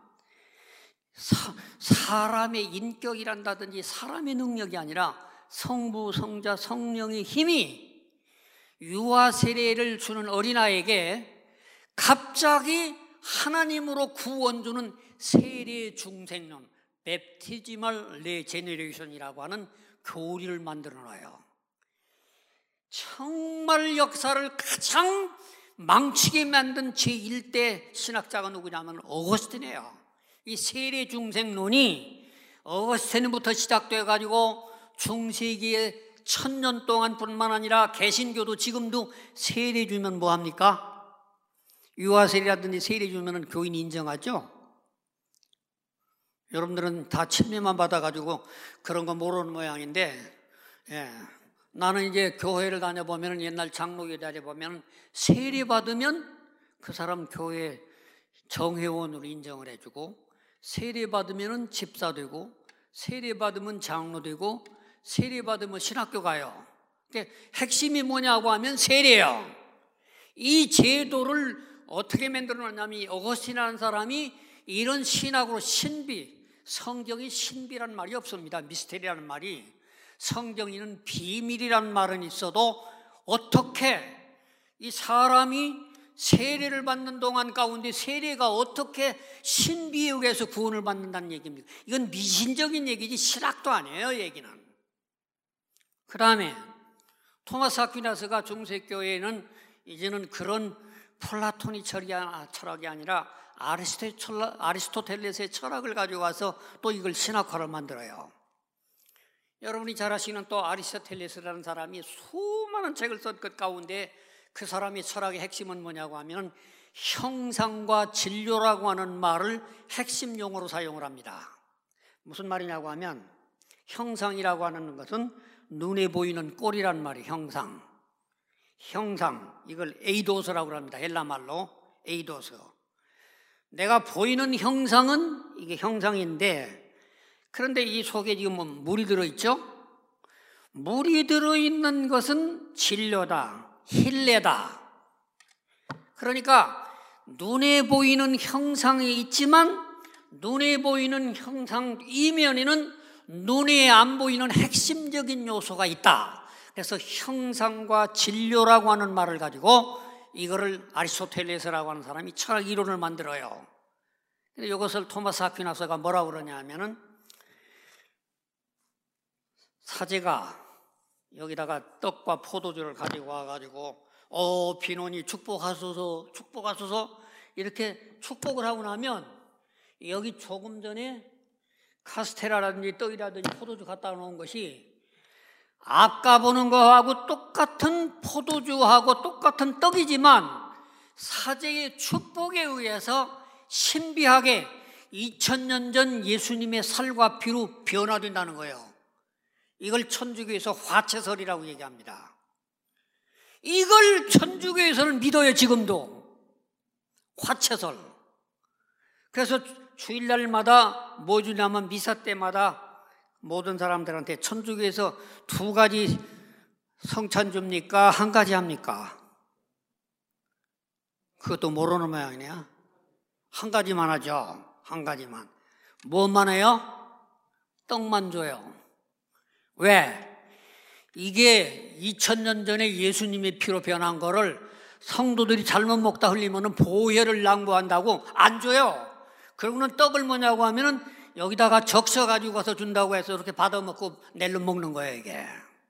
사, 사람의 인격이란다든지 사람의 능력이 아니라 성부, 성자, 성령의 힘이 유아 세례를 주는 어린아이에게 갑자기 하나님으로 구원 주는 세례 중생론, 베프티지멀 레제너레이션이라고 하는 교리를 만들어 놔요. 정말 역사를 가장 망치게 만든 제일 대 신학자가 누구냐면 어거스틴이에요. 이 세례 중생론이 어거스틴부터 시작돼 가지고 중세기에 천년 동안 뿐만 아니라 개신교도 지금도 세례 주면 뭐합니까? 유아 세례라든지 세례 주면 교인 인정하죠? 여러분들은 다 침례만 받아가지고 그런 거 모르는 모양인데, 예. 나는 이제 교회를 다녀보면, 옛날 장로교회 다녀보면 세례 받으면 그 사람 교회 정회원으로 인정을 해주고, 세례 받으면 집사 되고, 세례 받으면 장로 되고, 세례 받으면 신학교 가요. 근데 핵심이 뭐냐고 하면 세례예요. 이 제도를 어떻게 만들어놨냐면, 이 어거스틴이라는 사람이 이런 신학으로 신비, 성경이 신비란 말이 없습니다. 미스테리라는 말이. 성경에는 비밀이란 말은 있어도 어떻게 이 사람이 세례를 받는 동안 가운데 세례가 어떻게 신비에 의해서 구원을 받는다는 얘기입니다. 이건 미신적인 얘기지 신학도 아니에요, 얘기는. 그 다음에 토마스 아퀴나스가 중세교회에는 이제는 그런 플라토니 철학이 아니라 아리스토텔레스의 철학을 가져와서 또 이걸 신학화를 만들어요. 여러분이 잘 아시는 또 아리스토텔레스라는 사람이 수많은 책을 쓴 것 가운데 그 사람의 철학의 핵심은 뭐냐고 하면 형상과 진료라고 하는 말을 핵심 용어로 사용을 합니다. 무슨 말이냐고 하면, 형상이라고 하는 것은 눈에 보이는 꼴이란 말이에요. 형상. 형상, 이걸 에이도스라고 합니다. 헬라 말로 에이도스. 내가 보이는 형상은 이게 형상인데, 그런데 이 속에 지금 물이 들어있죠? 물이 들어있는 것은 진료다, 힐레다. 그러니까 눈에 보이는 형상이 있지만 눈에 보이는 형상 이면에는 눈에 안 보이는 핵심적인 요소가 있다. 그래서 형상과 진료라고 하는 말을 가지고 이거를 아리스토텔레스라고 하는 사람이 철학 이론을 만들어요. 근데 이것을 토마스 아퀴나스가 뭐라고 그러냐 하면은, 사제가 여기다가 떡과 포도주를 가지고 와가지고 어 비논이 축복하소서 축복하소서 이렇게 축복을 하고 나면, 여기 조금 전에 카스테라라든지 떡이라든지 포도주 갖다 놓은 것이 아까 보는 거하고 똑같은 포도주하고 똑같은 떡이지만 사제의 축복에 의해서 신비하게 이천 년 전 예수님의 살과 피로 변화된다는 거예요. 이걸 천주교에서 화채설이라고 얘기합니다. 이걸 천주교에서는 믿어요, 지금도. 화채설. 그래서 주일날마다 뭐 주냐면 미사 때마다 모든 사람들한테 천주교에서 두 가지 성찬 줍니까? 한 가지 합니까? 그것도 모르는 모양이네요. 한 가지만 하죠. 한 가지만. 뭐만 해요? 떡만 줘요. 왜? 이게 이천 년 전에 예수님의 피로 변한 거를 성도들이 잘못 먹다 흘리면 보혈을 낭보한다고 안 줘요. 그러고는 떡을 뭐냐고 하면은 여기다가 적셔가지고 가서 준다고 해서 이렇게 받아먹고 낼로 먹는 거예요, 이게.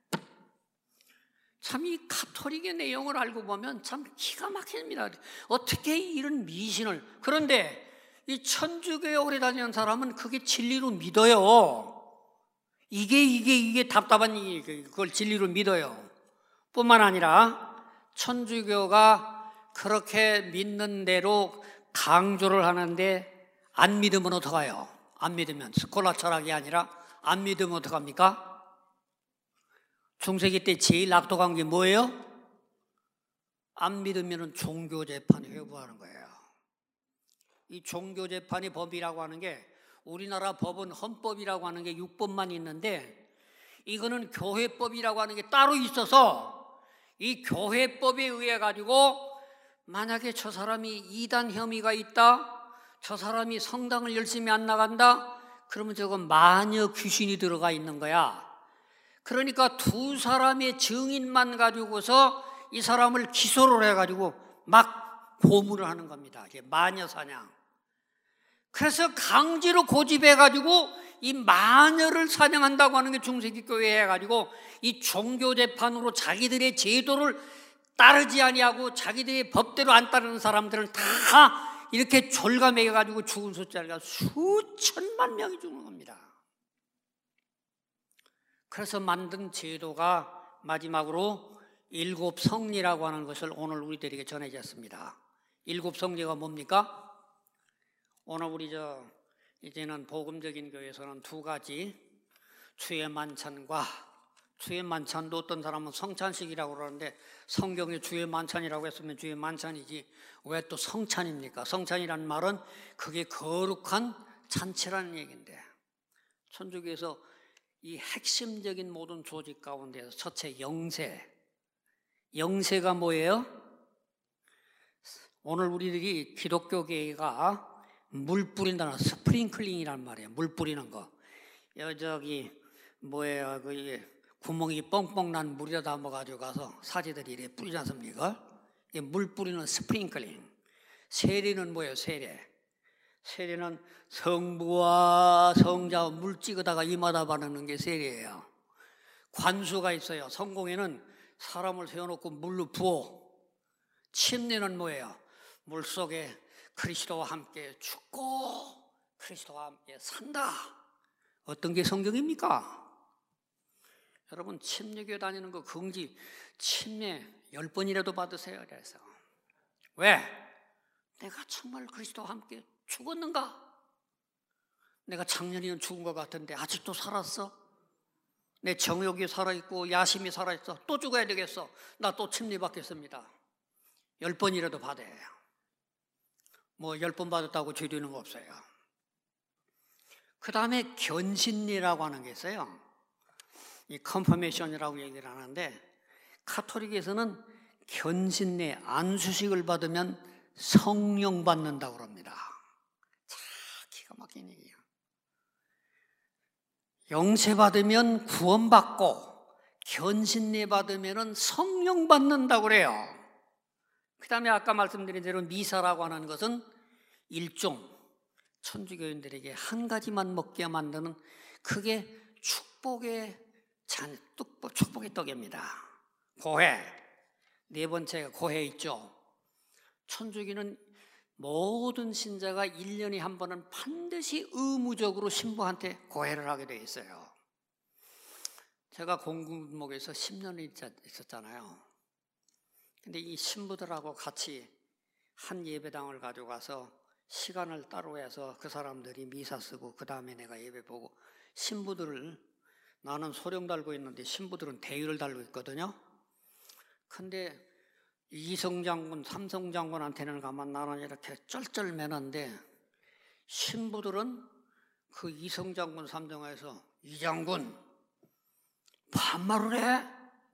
참 이 가톨릭의 내용을 알고 보면 참 기가 막힙니다. 어떻게 이런 미신을. 그런데 이 천주교에 오래 다니는 사람은 그게 진리로 믿어요. 이게 이게 이게 답답한 얘기, 그걸 진리로 믿어요. 뿐만 아니라 천주교가 그렇게 믿는 대로 강조를 하는데 안 믿으면 어떡해요? 안 믿으면 스콜라 철학이 아니라 안 믿으면 어떡합니까? 중세기 때 제일 악독한 게 뭐예요? 안 믿으면 종교재판에 회부하는 거예요. 이 종교재판의 법이라고 하는 게 우리나라 법은 헌법이라고 하는 게 육 법만 있는데 이거는 교회법이라고 하는 게 따로 있어서 이 교회법에 의해 가지고 만약에 저 사람이 이단 혐의가 있다, 저 사람이 성당을 열심히 안 나간다, 그러면 저건 마녀 귀신이 들어가 있는 거야. 그러니까 두 사람의 증인만 가지고서 이 사람을 기소를 해가지고 막 고문을 하는 겁니다. 이게 마녀 사냥. 그래서 강제로 고집해가지고 이 마녀를 사냥한다고 하는 게 중세기 교회 해가지고 이 종교재판으로 자기들의 제도를 따르지 아니하고 자기들의 법대로 안 따르는 사람들을 다 이렇게 졸가매가지고 죽은 숫자가 수천만 명이 죽는 겁니다. 그래서 만든 제도가 마지막으로 일곱 성리라고 하는 것을 오늘 우리들에게 전해졌습니다. 일곱 성리가 뭡니까? 오늘 우리 저 이제는 복음적인 교회에서는 두 가지, 주의 만찬과 주의 만찬도 어떤 사람은 성찬식이라고 그러는데 성경에 주의 만찬이라고 했으면 주의 만찬이지 왜 또 성찬입니까? 성찬이라는 말은 그게 거룩한 잔치라는 얘기인데 천주교에서 이 핵심적인 모든 조직 가운데서 첫째 영세. 영세가 뭐예요? 오늘 우리들이 기독교계가 물 뿌린다는 스프링클링이란 말이에요. 물 뿌리는 거. 여저기 뭐예요? 그 구멍이 뻥뻥 난 물에다 담아가지고 가서 사제들이 이렇게 뿌리지 않습니까? 물 뿌리는 스프링클링. 세례는 뭐예요? 세례. 세례는 성부와 성자와 물 찍어다가 이마다 바르는 게 세례예요. 관수가 있어요. 성공회는 사람을 세워놓고 물로 부어. 침례는 뭐예요? 물속에 그리스도와 함께 죽고 그리스도와 함께 산다. 어떤 게 성경입니까? 여러분 침례교회 다니는 거 긍지 침례 열 번이라도 받으세요. 그래서 왜? 내가 정말 그리스도와 함께 죽었는가? 내가 작년에는 죽은 것 같은데 아직도 살았어? 내 정욕이 살아있고 야심이 살아있어. 또 죽어야 되겠어. 나 또 침례 받겠습니다. 열 번이라도 받아요. 뭐 열 번 받았다고 죄되는 거 없어요. 그 다음에 견신례라고 하는 게 있어요. 이 컨퍼메이션이라고 얘기를 하는데 가톨릭에서는 견신례 안수식을 받으면 성령 받는다고 합니다. 자, 기가 막힌 얘기예요. 영세 받으면 구원받고 견신례 받으면 성령 받는다고 그래요. 그 다음에 아까 말씀드린 대로 미사라고 하는 것은 일종 천주교인들에게 한 가지만 먹게 만드는 그게 축복의 잔, 축복의 떡입니다. 고해. 네 번째가 고해 있죠. 천주교는 모든 신자가 일 년에 한 번은 반드시 의무적으로 신부한테 고해를 하게 되어 있어요. 제가 공군목에서 십 년을 있었잖아요. 근데 이 신부들하고 같이 한 예배당을 가져가서 시간을 따로 해서 그 사람들이 미사 쓰고 그 다음에 내가 예배 보고 신부들을 나는 소령 달고 있는데 신부들은 대위를 달고 있거든요. 근데 이성장군, 삼성장군한테는 가만 나는 이렇게 쩔쩔매는데 신부들은 그 이성장군, 삼성에서 이장군 반말을 해?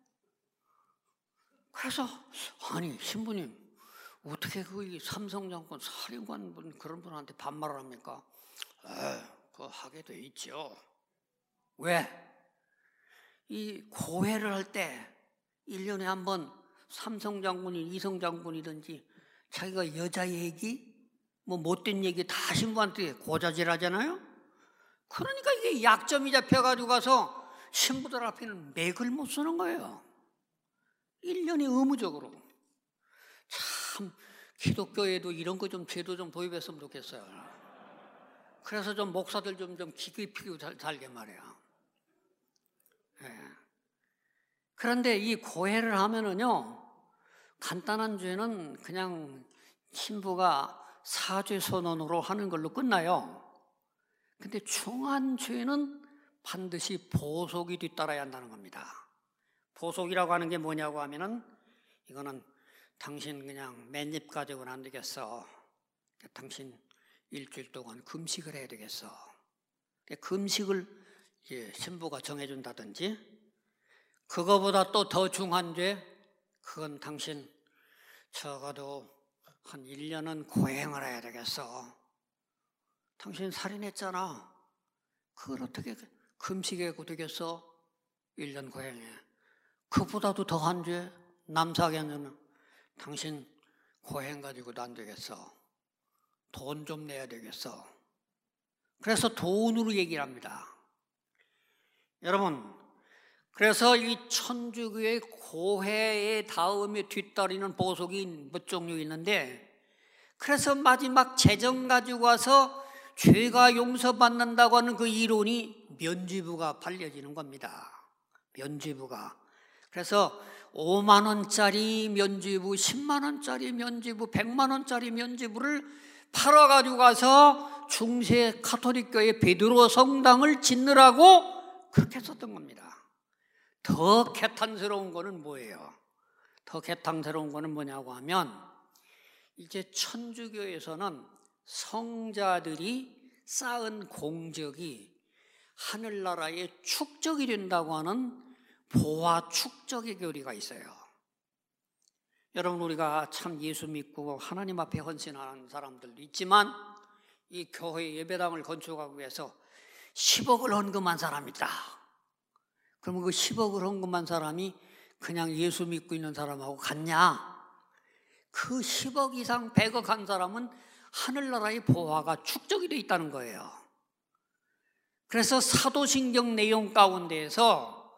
그래서 아니 신부님 어떻게 그 삼성장군 사령관 분 그런 분한테 반말을 합니까? 에, 그거 하게 돼 있죠. 왜? 이 고해를 할 때 일 년에 한 번 삼성 장군이 이성 장군이든지 자기가 여자 얘기, 뭐 못된 얘기 다 신부한테 고자질하잖아요. 그러니까 이게 약점이 잡혀가지고 가서 신부들 앞에는 맥을 못 쓰는 거예요. 일 년이 의무적으로. 참 기독교에도 이런 거 좀 제도 좀 도입했으면 좋겠어요. 그래서 좀 목사들 좀 좀 기기 피고 살게 말이야. 예. 그런데 이 고해를 하면은요, 간단한 죄는 그냥 신부가 사죄 선언으로 하는 걸로 끝나요. 근데 중한 죄는 반드시 보속이 뒤따라야 한다는 겁니다. 보속이라고 하는 게 뭐냐고 하면은 이거는 당신 그냥 맨입 가지고는 안 되겠어. 당신 일주일 동안 금식을 해야 되겠어. 금식을 신부가 정해준다든지, 그거보다 또 더 중한 죄, 그건 당신 적어도 한 일 년은 고행을 해야 되겠어. 당신 살인했잖아. 그걸 어떻게 금식에 되겠어? 일 년 고행해. 그보다도 더한 죄, 남사견은 당신 고행 가지고도 안 되겠어. 돈 좀 내야 되겠어. 그래서 돈으로 얘기를 합니다. 여러분, 그래서 이 천주교의 고해의 다음에 뒤따르는 보속이 몇 종류 있는데, 그래서 마지막 재정 가지고 와서 죄가 용서받는다고 하는 그 이론이 면죄부가 발려지는 겁니다. 면죄부가. 그래서 오만 원짜리 면죄부, 십만 원짜리 면죄부, 백만 원짜리 면죄부를 팔아가지고 가서 중세 가톨릭교회 베드로 성당을 짓느라고 그렇게 썼던 겁니다. 더 개탄스러운 거는 뭐예요? 더 개탄스러운 거는 뭐냐고 하면, 이제 천주교에서는 성자들이 쌓은 공적이 하늘나라의 축적이 된다고 하는 보화 축적의 교리가 있어요. 여러분, 우리가 참 예수 믿고 하나님 앞에 헌신하는 사람들도 있지만, 이 교회 예배당을 건축하기 위해서 십억을 헌금한 사람이 있다. 그러면 그 십억을 헌금한 사람이 그냥 예수 믿고 있는 사람하고 같냐? 그 십억 이상 백억 한 사람은 하늘나라의 보화가 축적이 되어 있다는 거예요. 그래서 사도신경 내용 가운데에서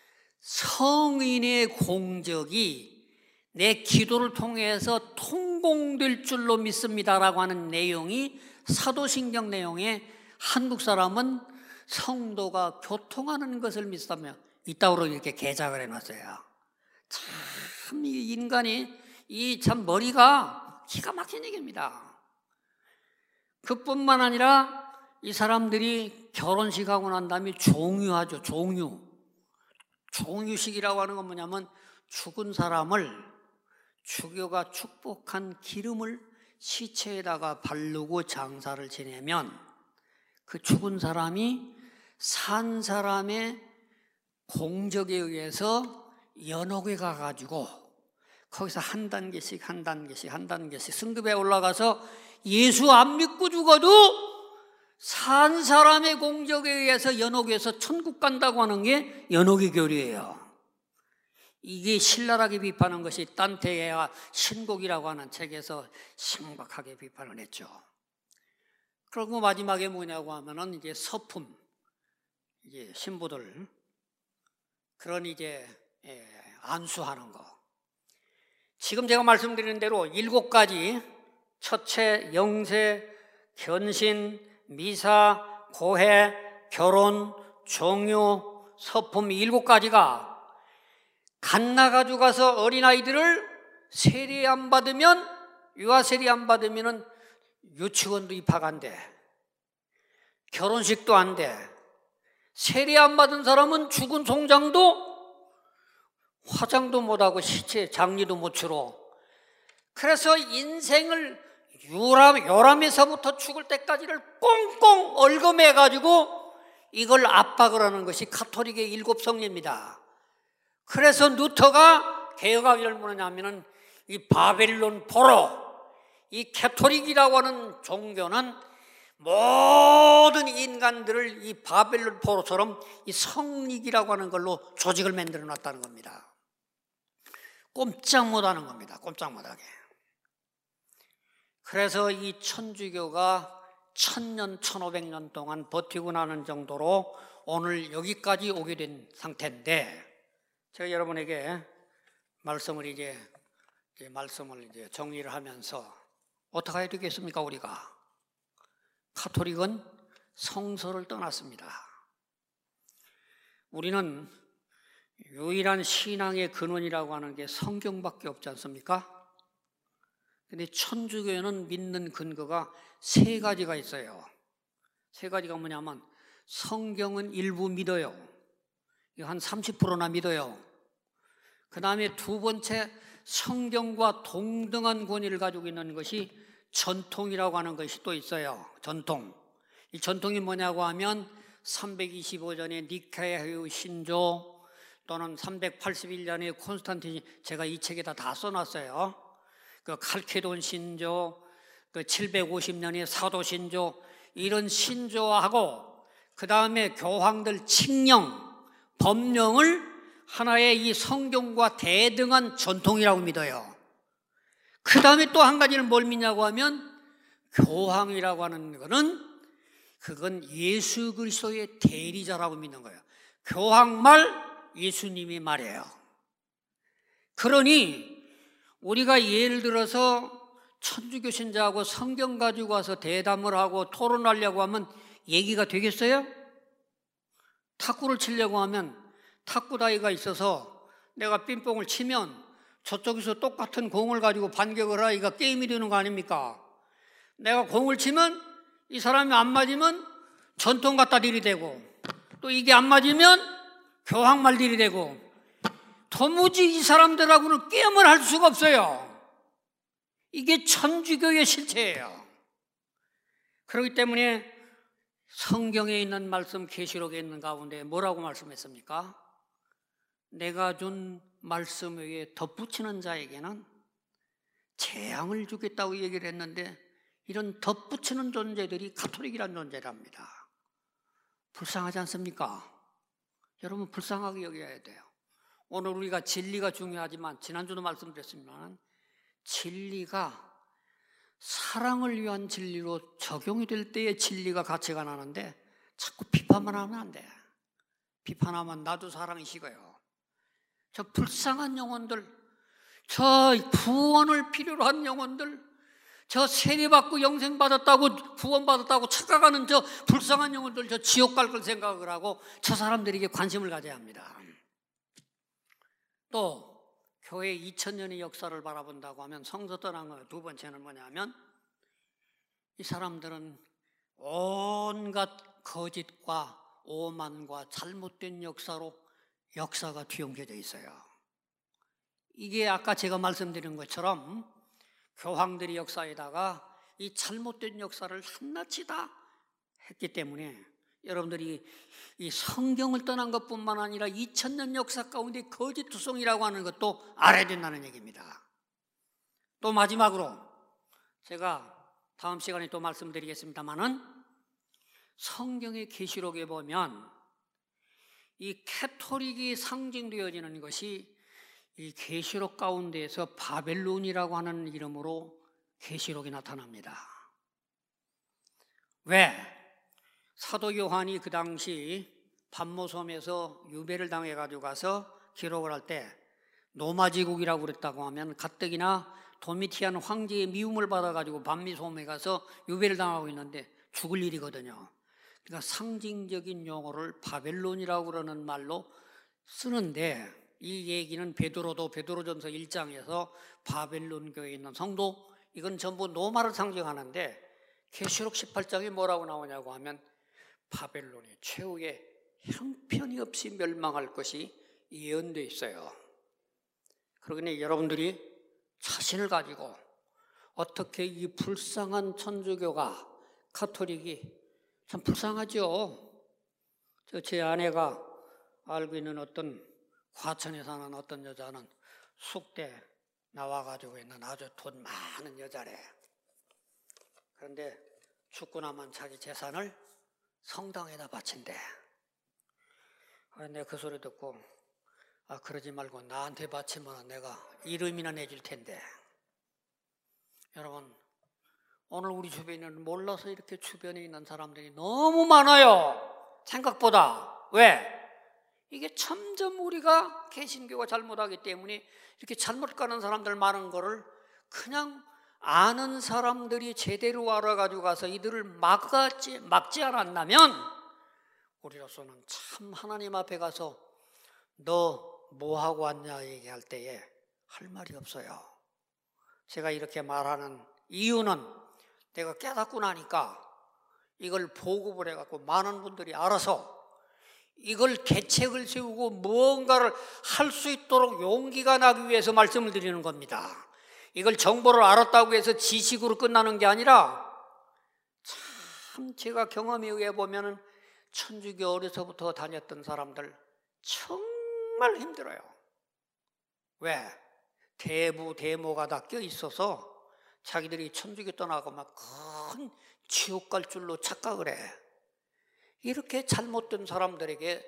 성인의 공적이 내 기도를 통해서 통공될 줄로 믿습니다라고 하는 내용이 사도신경 내용에, 한국 사람은 성도가 교통하는 것을 믿다며 이따구로 이렇게 개작을 해놨어요. 참 이 인간이 이 참 머리가 기가 막힌 얘기입니다. 그뿐만 아니라 이 사람들이 결혼식 하고 난 다음에 종유하죠. 종유. 종유식이라고 하는 건 뭐냐면, 죽은 사람을 주교가 축복한 기름을 시체에다가 바르고 장사를 지내면 그 죽은 사람이 산 사람의 공적에 의해서 연옥에 가가지고 거기서 한 단계씩 한 단계씩 한 단계씩 승급에 올라가서 예수 안 믿고 죽어도 산 사람의 공적에 의해서 연옥에서 천국 간다고 하는 게 연옥의 교리예요. 이게 신랄하게 비판한 것이 딴테가 신곡이라고 하는 책에서 심각하게 비판을 했죠. 그리고 마지막에 뭐냐고 하면은 이제 서품, 이제 신부들 그런 이제 예, 안수하는 거. 지금 제가 말씀드린 대로 일곱 가지, 처체, 영세, 견신, 미사, 고해, 결혼, 종유, 서품, 일곱 가지가 갓나가지고 가서 어린아이들을 세례 안 받으면, 유아 세례 안 받으면 유치원도 입학 안 돼. 결혼식도 안 돼. 세례 안 받은 사람은 죽은 송장도 화장도 못하고 시체 장례도 못 치러. 그래서 인생을 요람, 요람에서부터 죽을 때까지를 꽁꽁 얽어매가지고 이걸 압박을 하는 것이 가톨릭의 일곱 성례입니다. 그래서 루터가 개혁학을 뭐냐면은 이 바벨론 포로, 이 가톨릭이라고 하는 종교는 모든 인간들을 이 바벨론 포로처럼 이 성리기라고 하는 걸로 조직을 만들어 놨다는 겁니다. 꼼짝 못하는 겁니다. 꼼짝 못하게. 그래서 이 천주교가 천년, 천오백 년 동안 버티고 나는 정도로 오늘 여기까지 오게 된 상태인데, 제가 여러분에게 말씀을 이제, 이제 말씀을 이제 정리를 하면서 어떻게 해야 되겠습니까? 우리가 가톨릭은 성서를 떠났습니다. 우리는 유일한 신앙의 근원이라고 하는 게 성경밖에 없지 않습니까? 근데 천주교는 믿는 근거가 세 가지가 있어요. 세 가지가 뭐냐면 성경은 일부 믿어요. 이거 한 삼십 퍼센트나 믿어요. 그 다음에 두 번째, 성경과 동등한 권위를 가지고 있는 것이 전통이라고 하는 것이 또 있어요. 전통. 이 전통이 뭐냐고 하면 삼백이십오 년에 니케아의 신조 또는 삼백팔십일 년에 콘스탄틴이, 제가 이 책에다 다 써놨어요. 그 칼케돈 신조, 그 칠백오십 년에 사도 신조, 이런 신조하고 그 다음에 교황들 칙령, 법령을 하나의 이 성경과 대등한 전통이라고 믿어요. 그 다음에 또 한 가지는 뭘 믿냐고 하면 교황이라고 하는 거는 그건 예수 그리스도의 대리자라고 믿는 거예요. 교황 말 예수님이 말이에요. 그러니 우리가 예를 들어서 천주교 신자하고 성경 가지고 와서 대담을 하고 토론하려고 하면 얘기가 되겠어요? 탁구를 치려고 하면 탁구다이가 있어서 내가 핀뽕을 치면 저쪽에서 똑같은 공을 가지고 반격을 하기가 게임이 되는 거 아닙니까? 내가 공을 치면 이 사람이 안 맞으면 전통 갖다 들이대고, 또 이게 안 맞으면 교황 말 들이대고, 도무지 이 사람들하고는 게임을 할 수가 없어요. 이게 천주교의 실체예요. 그렇기 때문에 성경에 있는 말씀, 계시록에 있는 가운데 뭐라고 말씀했습니까? 내가 준 말씀 위에 덧붙이는 자에게는 재앙을 주겠다고 얘기를 했는데, 이런 덧붙이는 존재들이 가톨릭이라는 존재랍니다. 불쌍하지 않습니까? 여러분, 불쌍하게 여겨야 돼요. 오늘 우리가 진리가 중요하지만 지난주도 말씀드렸습니다만 진리가 사랑을 위한 진리로 적용이 될 때의 진리가 가치가 나는데 자꾸 비판만 하면 안 돼. 비판하면 나도 사랑이 식어요. 저 불쌍한 영혼들, 저 구원을 필요로 한 영혼들, 저 세례받고 영생받았다고 구원받았다고 착각하는 저 불쌍한 영혼들, 저 지옥 갈 걸 생각을 하고 저 사람들에게 관심을 가져야 합니다. 또 교회 이천 년의 역사를 바라본다고 하면 성서 떠난 거 두 번째는 뭐냐면 이 사람들은 온갖 거짓과 오만과 잘못된 역사로 역사가 뒤엉겨져 있어요. 이게 아까 제가 말씀드린 것처럼 교황들이 역사에다가 이 잘못된 역사를 한낱이 다 했기 때문에 여러분들이 이 성경을 떠난 것뿐만 아니라 이천 년 역사 가운데 거짓투성이라고 하는 것도 알아야 된다는 얘기입니다. 또 마지막으로 제가 다음 시간에 또 말씀드리겠습니다만은 성경의 계시록에 보면 이 캐토릭이 상징되어지는 것이 이 계시록 가운데에서 바벨론이라고 하는 이름으로 계시록이 나타납니다. 왜? 사도 요한이 그 당시 pat모섬에서 유배를 당해가지고 가서 기록을 할 때 노마제국이라고 그랬다고 하면 가뜩이나 도미티안 황제의 미움을 받아가지고 반미섬에 가서 유배를 당하고 있는데 죽을 일이거든요. 그러니까 상징적인 용어를 바벨론이라고 그러는 말로 쓰는데 이 얘기는 베드로도 베드로전서 일 장에서 바벨론 교회에 있는 성도, 이건 전부 노마를 상징하는데 계시록 십팔 장에 뭐라고 나오냐고 하면 바벨론이 최후의 형편이 없이 멸망할 것이 예언되어 있어요. 그러니 여러분들이 자신을 가지고 어떻게 이 불쌍한 천주교가, 가톨릭이 참 불쌍하죠. 저 제 아내가 알고 있는 어떤 과천에 사는 어떤 여자는 숙대 나와가지고 있는 아주 돈 많은 여자래. 그런데 죽고 나면 자기 재산을 성당에다 바친대. 내가 그 소리 듣고 아, 그러지 말고 나한테 바치면 내가 이름이나 내줄 텐데. 여러분, 오늘 우리 주변에는 몰라서 이렇게 주변에 있는 사람들이 너무 많아요. 생각보다. 왜? 이게 점점 우리가 개신교가 잘못하기 때문에 이렇게 잘못 가는 사람들 많은 거를 그냥 아는 사람들이 제대로 알아가지고 가서 이들을 막았지, 막지 않았다면 우리로서는 참 하나님 앞에 가서 너 뭐하고 왔냐 얘기할 때에 할 말이 없어요. 제가 이렇게 말하는 이유는 내가 깨닫고 나니까 이걸 보급을 해갖고 많은 분들이 알아서 이걸 계책을 세우고 무언가를 할 수 있도록 용기가 나기 위해서 말씀을 드리는 겁니다. 이걸 정보를 알았다고 해서 지식으로 끝나는 게 아니라 참 제가 경험에 의해 보면은 천주교 어려서부터 다녔던 사람들 정말 힘들어요. 왜? 대부 대모가 다 껴 있어서 자기들이 천주교 떠나고 막 큰 지옥 갈 줄로 착각을 해. 이렇게 잘못된 사람들에게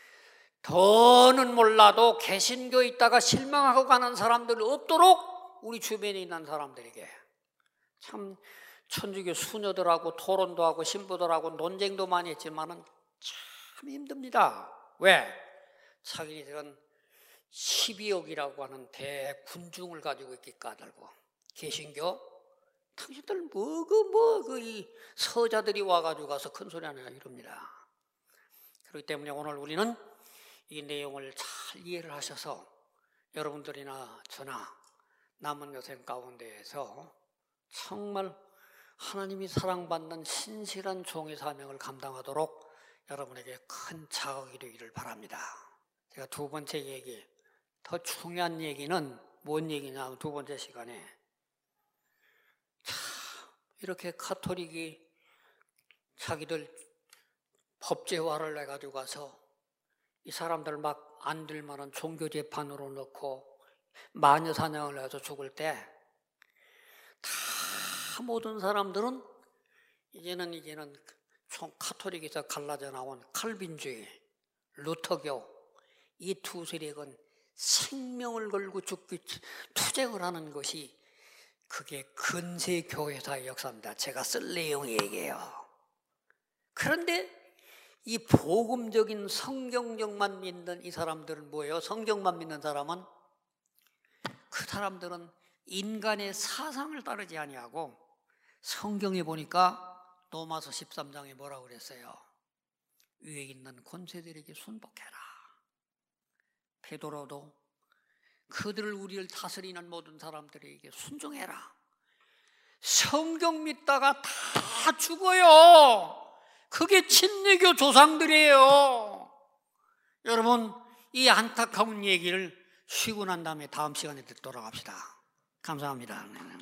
더는 몰라도 개신교에 있다가 실망하고 가는 사람들 없도록 우리 주변에 있는 사람들에게 참 천주교 수녀들하고 토론도 하고 신부들하고 논쟁도 많이 했지만은 참 힘듭니다. 왜? 자기들은 십이억이라고 하는 대군중을 가지고 있기 까닭고 개신교 당신들 뭐그 뭐그 이 서자들이 와가지고 가서 큰 소리 하느냐 이럽니다. 그렇기 때문에 오늘 우리는 이 내용을 잘 이해를 하셔서 여러분들이나 저나 남은 여생 가운데에서 정말 하나님이 사랑받는 신실한 종의 사명을 감당하도록 여러분에게 큰 자극이 되기를 바랍니다. 제가 두 번째 얘기, 더 중요한 얘기는 뭔 얘기냐, 두 번째 시간에 참 이렇게 가톨릭이 자기들 법제화를 내가지고 가서 이 사람들 막 안 될 만한 종교 재판으로 넣고 마녀 사냥을 해서 죽을 때 다 모든 사람들은 이제는 이제는 가톨릭에서 갈라져 나온 칼빈주의, 루터교 이 두 세력은 생명을 걸고 죽기 투쟁을 하는 것이 그게 근세 교회사의 역사입니다. 제가 쓸 내용이 얘기해요. 그런데 이 복음적인 성경적만 믿는 이 사람들은 뭐예요? 성경만 믿는 사람은 그 사람들은 인간의 사상을 따르지 아니하고 성경에 보니까 로마서 십삼 장에 뭐라고 그랬어요? 위에 있는 권세들에게 순복해라. 베드로도 그들을 우리를 다스리는 모든 사람들에게 순종해라. 성경 믿다가 다 죽어요. 그게 침례교 조상들이에요. 여러분 이 안타까운 얘기를 쉬고 난 다음에 다음 시간에 돌아갑시다. 감사합니다.